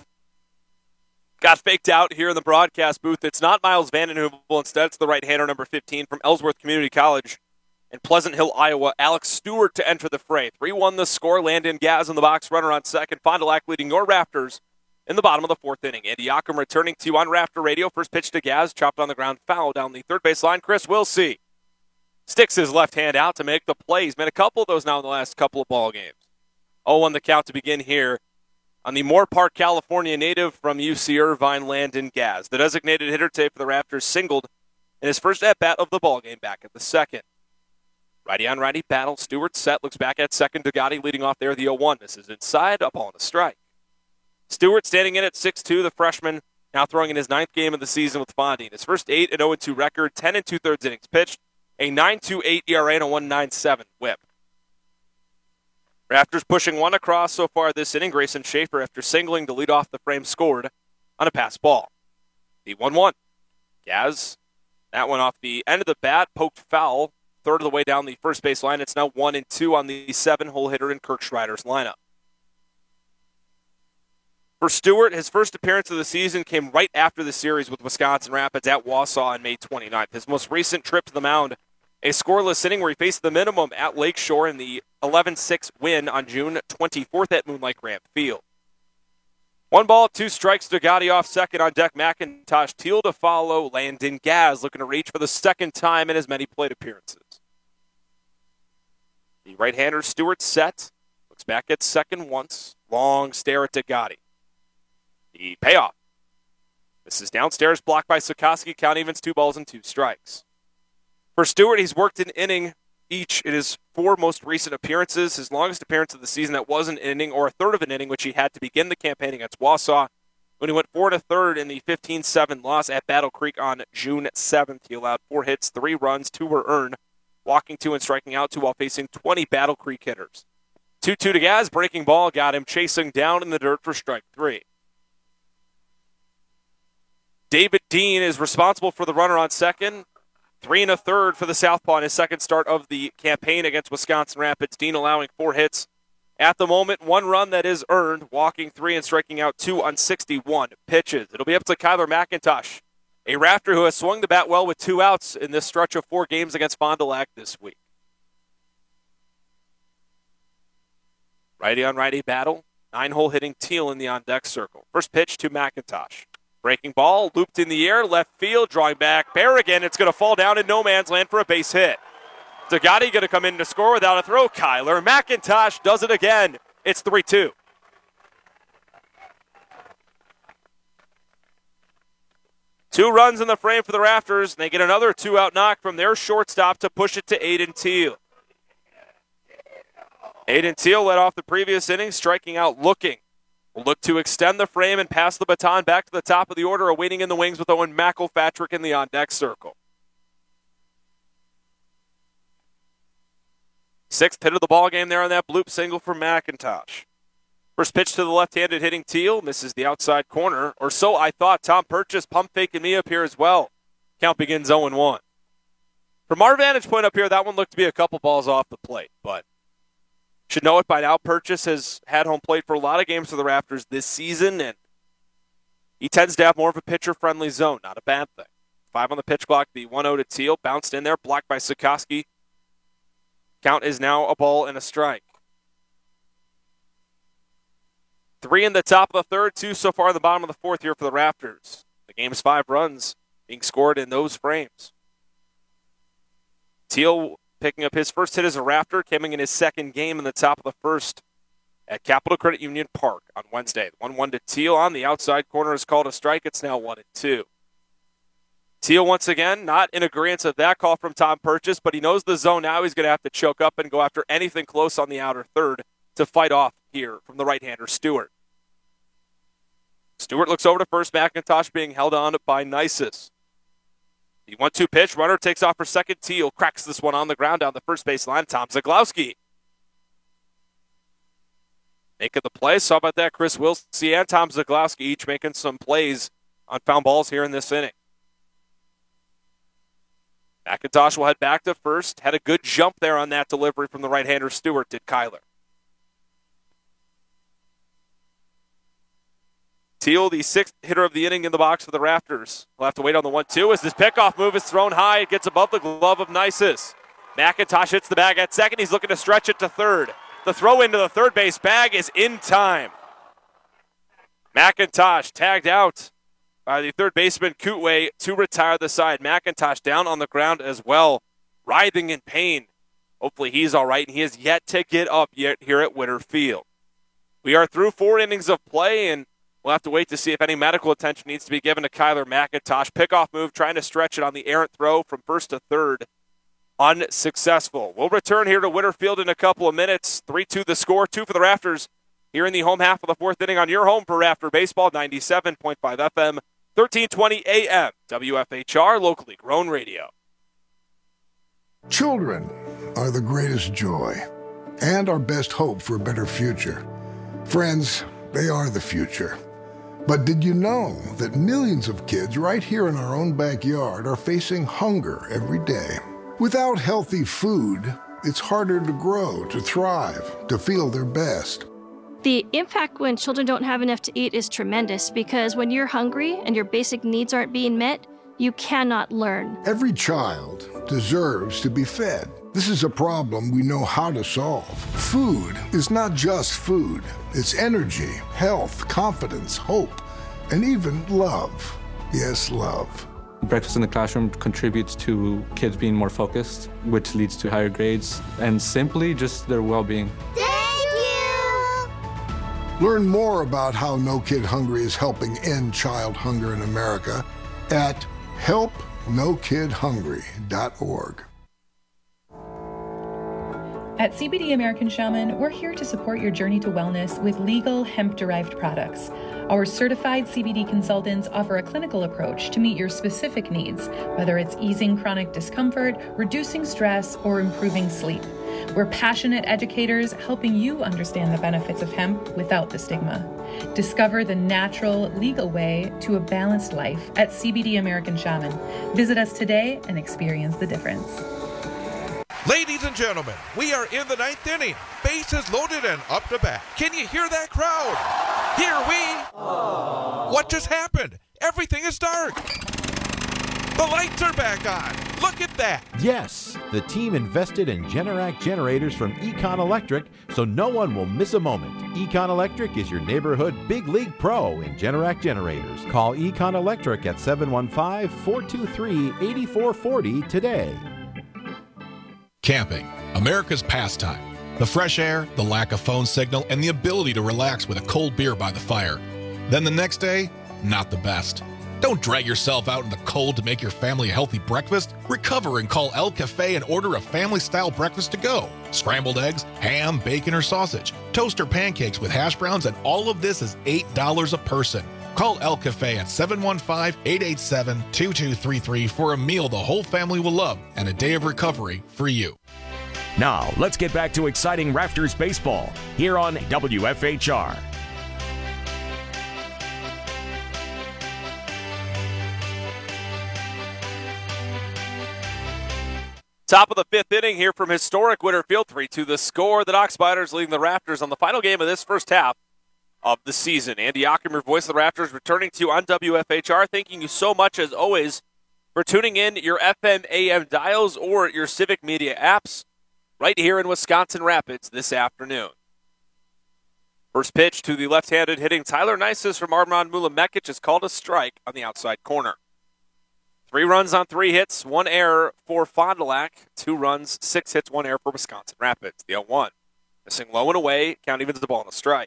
Got faked out here in the broadcast booth. It's not Miles Vanden Heuvel. Instead, it's the right-hander, number fifteen, from Ellsworth Community College in Pleasant Hill, Iowa, Alex Stewart, to enter the fray. three one the score. Landon Gaz in the box, runner on second. Fond du Lac leading your Raptors in the bottom of the fourth inning. Andy Yocum returning to you on Raptor Radio. First pitch to Gaz, chopped on the ground, foul down the third base line. Chris Wilsey sticks his left hand out to make the play. He's made a couple of those now in the last couple of ball games. oh one the count to begin here on the Moore Park, California native from U C Irvine, Landon Gaz. The designated hitter today for the Raptors singled in his first at-bat of the ballgame back at the second. Righty-on-righty battle. Stewart set, looks back at second. Dugatti leading off there, the oh one. This is inside, up on a strike. Stewart standing in at six two, the freshman, now throwing in his ninth game of the season with Fondine. His first eight, an oh two record, ten and two-thirds innings pitched, a nine two eight E R A and a one ninety-seven whip. Raptors pushing one across so far this inning. Grayson Schaefer, after singling to lead off the frame, scored on a pass ball. The one one. Gaz, that one off the end of the bat, poked foul, third of the way down the first base line. It's now one and two on the seven-hole hitter in Kirk Schreider's lineup. For Stewart, his first appearance of the season came right after the series with Wisconsin Rapids at Wausau on May twenty-ninth. His most recent trip to the mound, a scoreless inning where he faced the minimum at Lakeshore in the eleven six win on June twenty-fourth at Moonlight Grant Field. One ball, two strikes. Dugatti off second on deck. McIntosh, Teal to follow. Landon Gaz looking to reach for the second time in as many plate appearances. The right-hander Stewart set. Looks back at second once. Long stare at Dugatti. The payoff. This is downstairs, blocked by Sikoski. Count evens, two balls and two strikes. For Stewart, he's worked an inning each in his four most recent appearances. His longest appearance of the season, that wasn't an inning or a third of an inning, which he had to begin the campaign against Wausau. When he went four and a third in the fifteen seven loss at Battle Creek on June seventh, he allowed four hits, three runs, two were earned, walking two and striking out two while facing twenty Battle Creek hitters. two two to Gaz, breaking ball, got him chasing down in the dirt for strike three. David Dean is responsible for the runner on second. Three and a third for the Southpaw in his second start of the campaign against Wisconsin Rapids. Dean allowing four hits at the moment. One run that is earned, walking three and striking out two on sixty-one pitches. It'll be up to Kyler McIntosh, a Raptor who has swung the bat well with two outs in this stretch of four games against Fond du Lac this week. Righty-on-righty battle. Nine-hole hitting Teal in the on-deck circle. First pitch to McIntosh. Breaking ball, looped in the air, left field, drawing back. Berrigan, it's going to fall down in no man's land for a base hit. Dugatti going to come in to score without a throw. Kyler McIntosh does it again. It's three two. Two runs in the frame for the Rafters, and they get another two-out knock from their shortstop to push it to Aiden Teal. Aiden Teal led off the previous inning, striking out looking. Will look to extend the frame and pass the baton back to the top of the order, awaiting in the wings with Owen McElpatrick in the on-deck circle. Sixth hit of the ball game there on that bloop single for McIntosh. First pitch to the left-handed hitting Teal, misses the outside corner, or so I thought. Tom Purchase pump faking me up here as well. Count begins oh one. From our vantage point up here, that one looked to be a couple balls off the plate, but should know it by now. Purchase has had home plate for a lot of games for the Raptors this season, and he tends to have more of a pitcher-friendly zone. Not a bad thing. Five on the pitch clock, the one oh to Teal. Bounced in there, blocked by Sikoski. Count is now a ball and a strike. Three in the top of the third, two so far in the bottom of the fourth here for the Raptors. The game's five runs being scored in those frames. Teal picking up his first hit as a Raptor, coming in his second game in the top of the first at Capital Credit Union Park on Wednesday. one one to Teal on the outside corner is called a strike. It's now one and two. Teal once again not in agreement of that call from Tom Purchase, but he knows the zone now. He's going to have to choke up and go after anything close on the outer third to fight off here from the right-hander Stewart. Stewart looks over to first. McIntosh being held on by Nisus. The one two pitch. Runner takes off for second. Teal cracks this one on the ground down the first base line. Tom Zaglowski making the play. So how about that? Chris Wilsey and Tom Zaglowski each making some plays on found balls here in this inning. McIntosh will head back to first. Had a good jump there on that delivery from the right-hander Stewart, did Kyler. Teal, the sixth hitter of the inning in the box for the Raptors. We'll have to wait on the one two as this pickoff move is thrown high. It gets above the glove of Nisus. McIntosh hits the bag at second. He's looking to stretch it to third. The throw into the third base bag is in time. McIntosh tagged out by the third baseman Kootway to retire the side. McIntosh down on the ground as well, writhing in pain. Hopefully he's all right, and he has yet to get up yet here at Witter Field. We are through four innings of play, and we'll have to wait to see if any medical attention needs to be given to Kyler McIntosh. Pickoff move, trying to stretch it on the errant throw from first to third. Unsuccessful. We'll return here to Witter Field in a couple of minutes. three two the score, two for the Rafters here in the home half of the fourth inning on your home for Rafter Baseball, ninety-seven point five F M, thirteen twenty A M, W F H R, locally grown radio. Children are the greatest joy and our best hope for a better future. Friends, they are the future. But did you know that millions of kids right here in our own backyard are facing hunger every day? Without healthy food, it's harder to grow, to thrive, to feel their best. The impact when children don't have enough to eat is tremendous because when you're hungry and your basic needs aren't being met, you cannot learn. Every child deserves to be fed. This is a problem we know how to solve. Food is not just food. It's energy, health, confidence, hope, and even love. Yes, love. Breakfast in the classroom contributes to kids being more focused, which leads to higher grades, and simply just their well-being. Learn more about how No Kid Hungry is helping end child hunger in America at help no kid hungry dot org. At C B D American Shaman, we're here to support your journey to wellness with legal hemp-derived products. Our certified C B D consultants offer a clinical approach to meet your specific needs, whether it's easing chronic discomfort, reducing stress, or improving sleep. We're passionate educators helping you understand the benefits of hemp without the stigma. Discover the natural, legal way to a balanced life at C B D American Shaman. Visit us today and experience the difference. Ladies and gentlemen, we are in the ninth inning. Bases loaded and up to bat. Can you hear that crowd? Here we... Aww. What just happened? Everything is dark. The lights are back on. Look at that. Yes, the team invested in Generac generators from Econ Electric, so no one will miss a moment. Econ Electric is your neighborhood big league pro in Generac generators. Call Econ Electric at seven one five, four two three, eight four four zero today. Camping, America's pastime. The fresh air, the lack of phone signal, and the ability to relax with a cold beer by the fire. Then the next day, not the best. Don't drag yourself out in the cold to make your family a healthy breakfast. Recover and call El Cafe and order a family-style breakfast to go. Scrambled eggs, ham, bacon, or sausage, toast or pancakes with hash browns, and all of this is eight dollars a person. Call El Cafe at seven one five, eight eight seven, two two three three for a meal the whole family will love and a day of recovery for you. Now, let's get back to exciting Rafters baseball here on W F H R. Top of the fifth inning here from historic Witter Field, three two the score. The Dock Spiders leading the Raptors on the final game of this first half of the season. Andy Ackerman, your voice of the Raptors, returning to you on W F H R. Thanking you so much, as always, for tuning in your F M A M dials or your Civic Media apps right here in Wisconsin Rapids this afternoon. First pitch to the left-handed hitting Tyler Nisus from Armand Mulamekic is called a strike on the outside corner. Three runs on three hits, one error for Fond du Lac. Two runs, six hits, one error for Wisconsin Rapids. The oh one. Missing low and away, count evens the ball on a strike.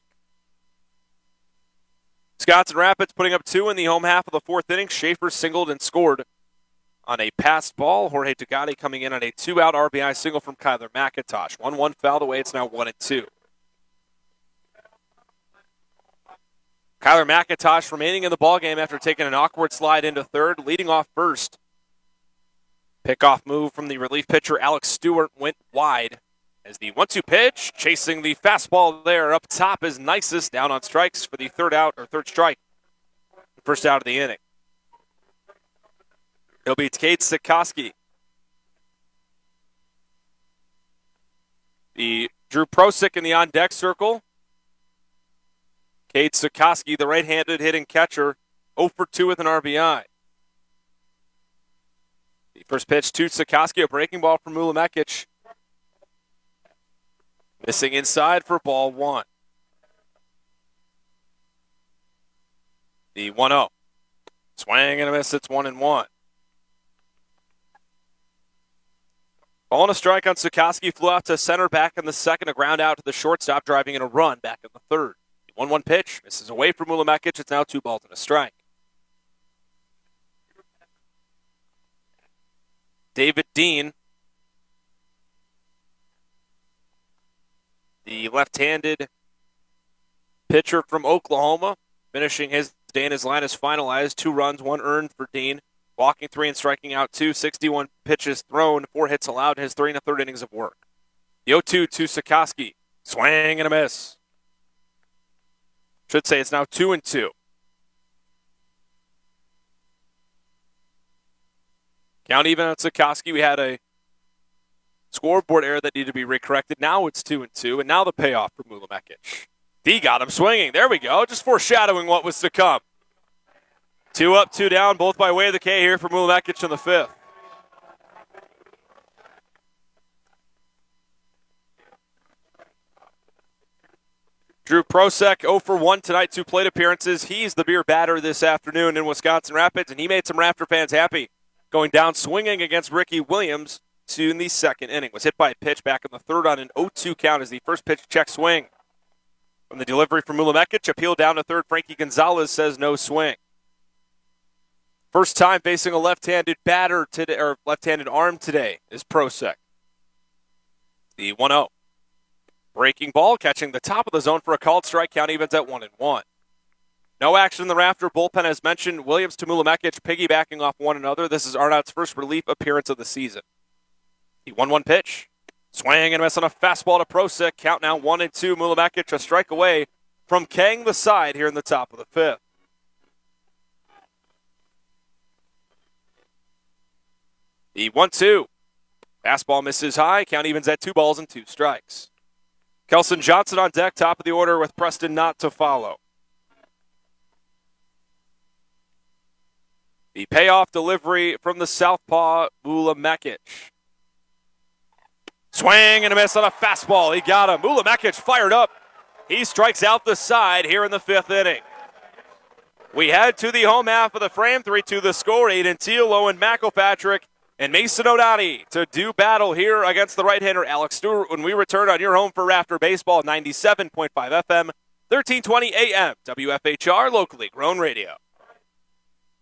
Wisconsin Rapids putting up two in the home half of the fourth inning. Schaefer singled and scored on a passed ball. Jorge Tugati coming in on a two-out R B I single from Kyler McIntosh. one one fouled away. It's now one and two. Kyler McIntosh remaining in the ballgame after taking an awkward slide into third, leading off first. Pickoff move from the relief pitcher Alex Stewart went wide as the one two pitch, chasing the fastball there up top is Nisus, down on strikes for the third out, or third strike, first out of the inning. It'll be Cade Sikoski. The Drew Prosick in the on-deck circle. Cade Sikoski, the right-handed hitting catcher, oh for two with an R B I. The first pitch to Sikoski, a breaking ball from Mulamekic. Missing inside for ball one. The one oh. Swing and a miss, it's one and one. Ball and a strike on Sikoski, flew out to center back in the second, a ground out to the shortstop, driving in a run back in the third. The one one pitch, misses away from Mulamekic, it's now two balls and a strike. David Dean, the left-handed pitcher from Oklahoma, finishing his day in his line is finalized. Two runs, one earned for Dean. Walking three and striking out two. sixty-one pitches thrown, four hits allowed in his three and a third innings of work. The oh two to Sikoski. Swing and a miss. Should say it's now two and two. Count even on Sikoski. We had a scoreboard error that needed to be recorrected. Now it's two and two, and now the payoff for Mulamekic. D got him swinging. There we go. Just foreshadowing what was to come. Two up, two down, both by way of the K here for Mulamekic in the fifth. Drew Prosick, oh for one tonight, two plate appearances. He's the beer batter this afternoon in Wisconsin Rapids, and he made some Raptor fans happy. Going down swinging against Ricky Williams to in the second inning. Was hit by a pitch back in the third on an oh two count as the first pitch check swing. From the delivery from Mulamekic, appeal down to third. Frankie Gonzalez says no swing. First time facing a left-handed batter today, or left-handed arm today, is Prosick. The one oh. Breaking ball, catching the top of the zone for a called strike. Count evens at one and one. No action in the Raptor bullpen, as mentioned. Williams to Mulamekic, piggybacking off one another. This is Arnott's first relief appearance of the season. The one one pitch. Swing and a miss on a fastball to Prosick. Count now one and two. Mulamekic a strike away from Kang the side here in the top of the fifth. The one two. Fastball misses high. Count evens at two balls and two strikes. Kelson Johnson on deck, top of the order with Preston Knott to follow. The payoff delivery from the southpaw, Mulamekic. Swing and a miss on a fastball. He got him. Mulamekic fired up. He strikes out the side here in the fifth inning. We head to the home half of the frame. three two the score. Aiden Teal, Owen McElpatrick, and Mason O'Donnell to do battle here against the right-hander Alex Stewart when we return on your home for Raptor Baseball, ninety-seven point five F M, thirteen twenty A M, W F H R, locally grown radio.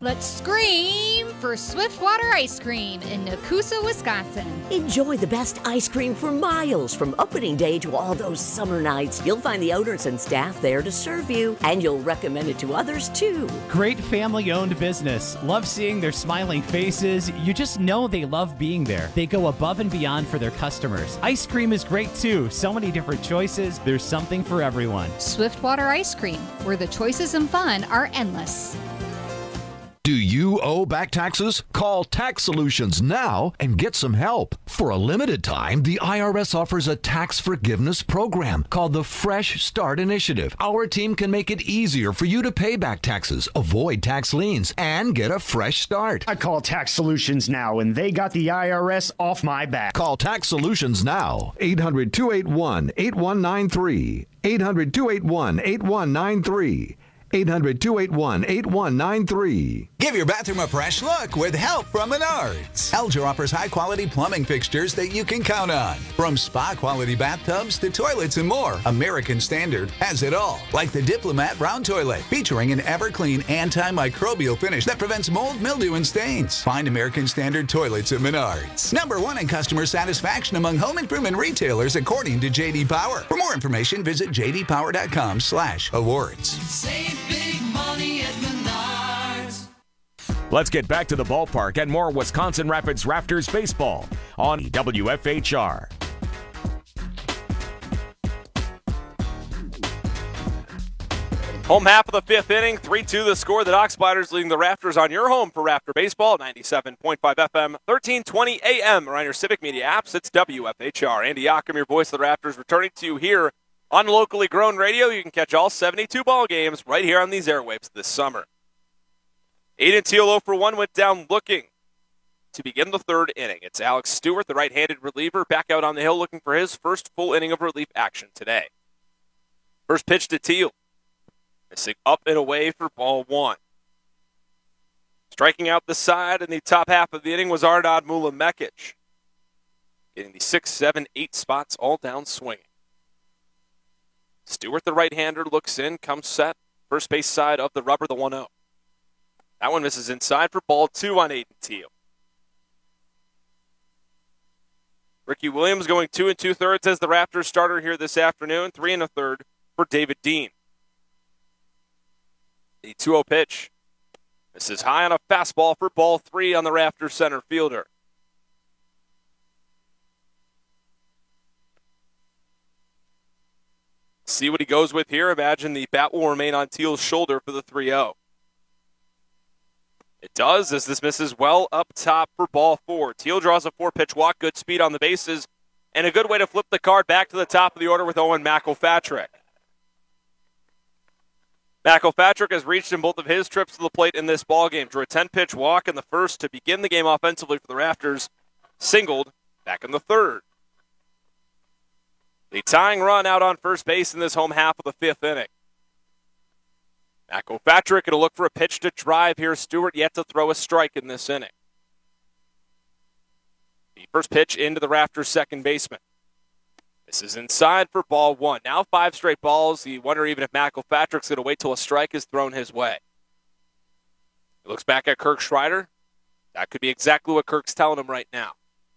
Let's scream for Swiftwater Ice Cream in Nakusa, Wisconsin. Enjoy the best ice cream for miles from opening day to all those summer nights. You'll find the owners and staff there to serve you, and you'll recommend it to others too. Great family-owned business. Love seeing their smiling faces. You just know they love being there. They go above and beyond for their customers. Ice cream is great too. So many different choices. There's something for everyone. Swiftwater Ice Cream, where the choices and fun are endless. Do you owe back taxes? Call Tax Solutions now and get some help. For a limited time, the I R S offers a tax forgiveness program called the Fresh Start Initiative. Our team can make it easier for you to pay back taxes, avoid tax liens, and get a fresh start. I call Tax Solutions now, and they got the I R S off my back. Call Tax Solutions now. eight hundred, two eight one, eight one nine three. eight hundred, two eight one, eight one nine three. eight hundred, two eight one, eight one nine three. Give your bathroom a fresh look with help from Menards. Elger offers high-quality plumbing fixtures that you can count on. From spa-quality bathtubs to toilets and more, American Standard has it all. Like the Diplomat Round Toilet, featuring an ever-clean antimicrobial finish that prevents mold, mildew, and stains. Find American Standard toilets at Menards. Number one in customer satisfaction among home improvement retailers, according to J D Power. For more information, visit j d power dot com slash awards. Save big money at Menards. Let's get back to the ballpark and more Wisconsin Rapids Raptors baseball on W F H R. Home half of the fifth inning, three two the score. The Dock Spiders leading the Raptors on your home for Raptor Baseball, ninety-seven point five F M, thirteen twenty A M, or on your Civic Media apps. It's W F H R. Andy Yochem, your voice of the Raptors, returning to you here on locally grown radio. You can catch all seventy-two ball games right here on these airwaves this summer. Aiden Teal oh for one went down looking to begin the third inning. It's Alex Stewart, the right-handed reliever, back out on the hill looking for his first full inning of relief action today. First pitch to Teal. Missing up and away for ball one. Striking out the side in the top half of the inning was Arnaud Mulamekic, getting the six, seven, eight spots all down swinging. Stewart, the right-hander, looks in, comes set, first base side of the rubber, the one oh. That one misses inside for ball two on Aiden Teal. Ricky Williams going two and two-thirds as the Raptors starter here this afternoon, three and a third for David Dean. The two oh pitch. This is high on a fastball for ball three on the Raptors center fielder. See what he goes with here. Imagine the bat will remain on Teal's shoulder for the three oh. It does, as this misses well up top for ball four. Teal draws a four-pitch walk, good speed on the bases, and a good way to flip the card back to the top of the order with Owen McElpatrick. McElpatrick has reached in both of his trips to the plate in this ballgame. Drew a ten-pitch walk in the first to begin the game offensively for the Raptors. Singled back in the third. The tying run out on first base in this home half of the fifth inning. McElpatrick going to look for a pitch to drive here. Stewart yet to throw a strike in this inning. The first pitch into the Raptors' second baseman. This is inside for ball one. Now five straight balls. You wonder even if McElpatrick's going to wait till a strike is thrown his way. He looks back at Kirk Schreider. That could be exactly what Kirk's telling him right now.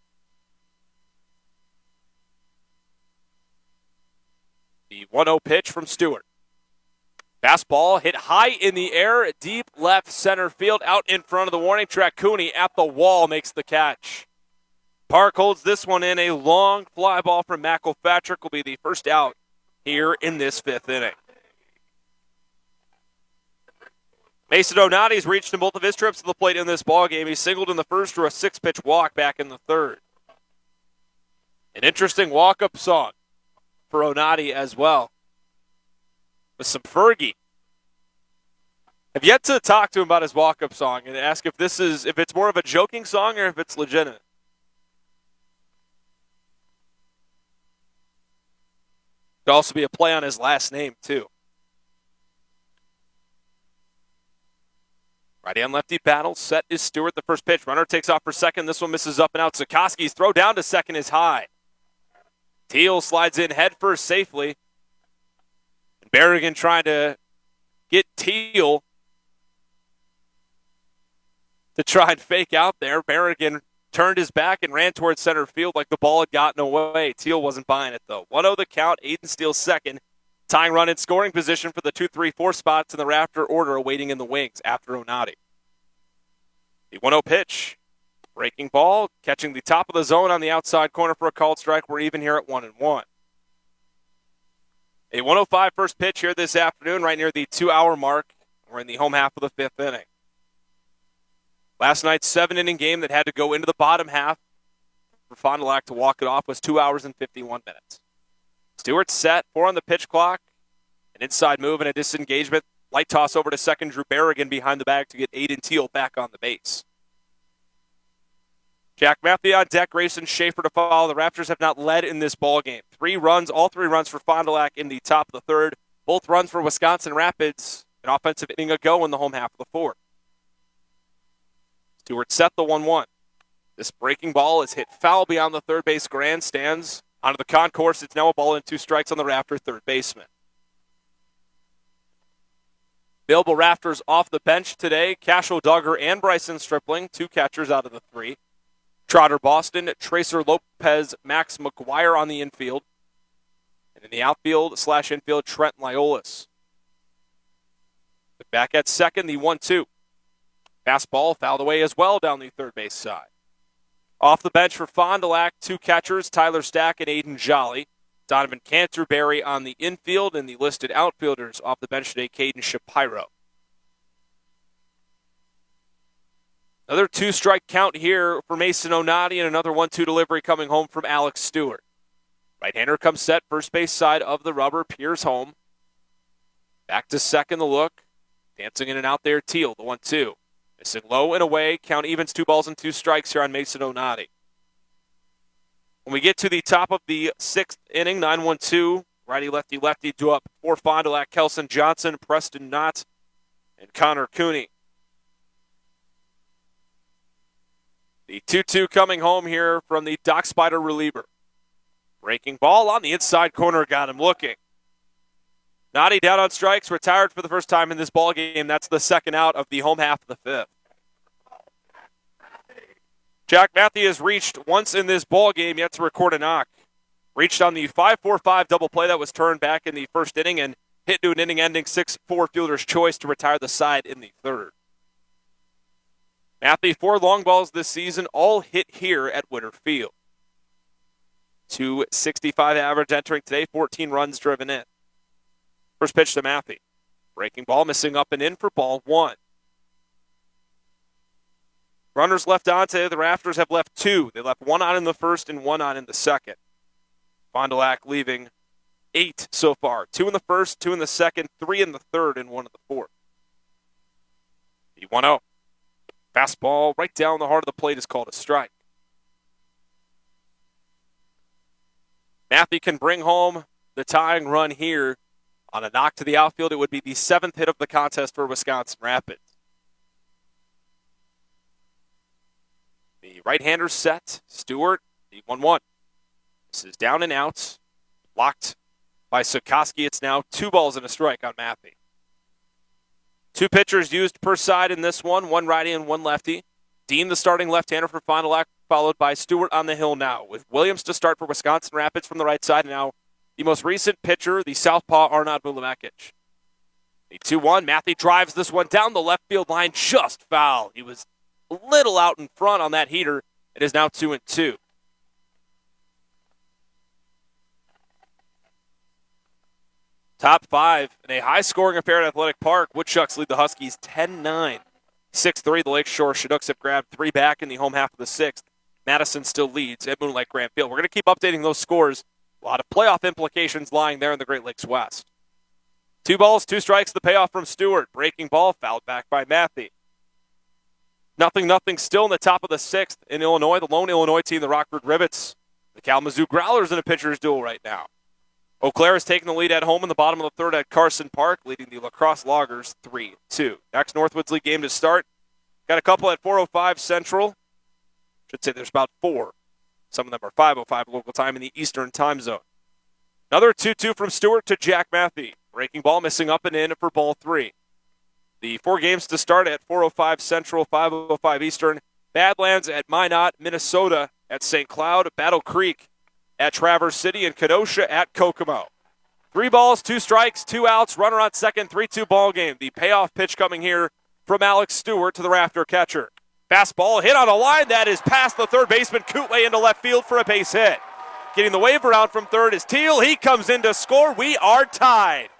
The one oh pitch from Stewart. Fastball hit high in the air, deep left center field, out in front of the warning track. Cooney at the wall makes the catch. Park holds this one in. A long fly ball from McElpatrick will be the first out here in this fifth inning. Mason Donati's reached in both of his trips to the plate in this ballgame. He singled in the first for a six-pitch walk back in the third. An interesting walk-up song for Onati as well, with some Fergie. I've yet to talk to him about his walk-up song and ask if this is if it's more of a joking song or if it's legitimate. Could also be a play on his last name, too. Righty and lefty battle. Set is Stewart. The first pitch. Runner takes off for second. This one misses up and out. Sikoski's throw down to second is high. Teal slides in head first safely. Berrigan trying to get Teal to try and fake out there. Berrigan turned his back and ran towards center field like the ball had gotten away. Teal wasn't buying it, though. one oh the count, Aiden Steele second. Tying run in scoring position for the two three four spots in the Raptor order awaiting in the wings after Onati. The one oh pitch. Breaking ball, catching the top of the zone on the outside corner for a called strike. We're even here at one and one. A one oh five first pitch here this afternoon, right near the two-hour mark. We're in the home half of the fifth inning. Last night's seven-inning game that had to go into the bottom half for Fond du Lac to walk it off was two hours and fifty-one minutes. Stewart set, four on the pitch clock, an inside move and a disengagement. Light toss over to second, Drew Berrigan behind the bag to get Aiden Teal back on the base. Jack Matthew on deck, Grayson Schaefer to follow. The Raptors have not led in this ballgame. Three runs, all three runs for Fond du Lac in the top of the third. Both runs for Wisconsin Rapids, an offensive inning ago in the home half of the fourth. Stewart set the one one. This breaking ball is hit foul beyond the third base grandstands. Onto the concourse, it's now a ball and two strikes on the Raptor third baseman. Available Raptors off the bench today. Cashel Duggar and Bryson Stripling, two catchers out of the three. Trotter Boston, Tracer Lopez, Max McGuire on the infield. And in the outfield slash infield, Trent Liolis. Back at second, the one two. Fastball fouled away as well down the third base side. Off the bench for Fond du Lac, two catchers, Tyler Stack and Aiden Jolly. Donovan Canterbury on the infield, and the listed outfielders off the bench today, Caden Shapiro. Another two-strike count here for Mason Onati, and another one two delivery coming home from Alex Stewart. Right-hander comes set, first base side of the rubber, peers home. Back to second, the look. Dancing in and out there, Teal, the one two. Missing low and away, count evens, two balls and two strikes here on Mason Onati. When we get to the top of the sixth inning, nine one two, righty-lefty-lefty, due up for Fond du Lac, Kelson Johnson, Preston Knott, and Connor Cooney. The two two coming home here from the Doc Spider reliever. Breaking ball on the inside corner, got him looking. Notty down on strikes, retired for the first time in this ballgame. That's the second out of the home half of the fifth. Jack Matthew has reached once in this ballgame, yet to record a knock. Reached on the five four five double play that was turned back in the first inning and hit to an inning-ending six four fielder's choice to retire the side in the third. Matthew, four long balls this season, all hit here at Witter Field. two sixty-five average entering today, fourteen runs driven in. First pitch to Matthew. Breaking ball, missing up and in for ball one. Runners left on today. The Raptors have left two. They left one on in the first and one on in the second. Fond du Lac leaving eight so far. Two in the first, two in the second, three in the third, and one in the fourth. The one oh. Fastball right down the heart of the plate is called a strike. Matthew can bring home the tying run here. On a knock to the outfield, it would be the seventh hit of the contest for Wisconsin Rapids. The right-hander set. Stewart, the one one. This is down and out. Blocked by Sikoski. It's now two balls and a strike on Matthew. Two pitchers used per side in this one, one righty and one lefty. Dean, the starting left-hander for Fond du Lac, followed by Stewart on the hill now, with Williams to start for Wisconsin Rapids from the right side. Now the most recent pitcher, the southpaw Arnaud Mulamekic. The two one, Matthew drives this one down the left field line, just foul. He was a little out in front on that heater. It is now two and two. Top five in a high-scoring affair at Athletic Park. Woodchucks lead the Huskies ten nine. six three, the Lakeshore Chinooks have grabbed three back in the home half of the sixth. Madison still leads at Moonlight Grant Field. We're going to keep updating those scores. A lot of playoff implications lying there in the Great Lakes West. Two balls, two strikes, the payoff from Stewart. Breaking ball, fouled back by Matthew. Nothing, nothing still in the top of the sixth in Illinois. The lone Illinois team, the Rockford Rivets. The Kalamazoo Growlers in a pitcher's duel right now. Eau Claire is taking the lead at home in the bottom of the third at Carson Park, leading the La Crosse Loggers three two. Next Northwoods League game to start. Got a couple at four oh five Central. Should say there's about four. Some of them are five oh five local time in the Eastern time zone. Another two two from Stewart to Jack Matthew. Breaking ball, missing up and in for ball three. The four games to start at four oh five Central, five oh five Eastern. Badlands at Minot, Minnesota at Saint Cloud, Battle Creek at Traverse City, and Kenosha at Kokomo. Three balls, two strikes, two outs, runner on second, three two ball game. The payoff pitch coming here from Alex Stewart to the Rafter catcher. Fastball hit on a line that is past the third baseman, Kootley into left field for a base hit. Getting the wave around from third is Teal. He comes in to score. We are tied.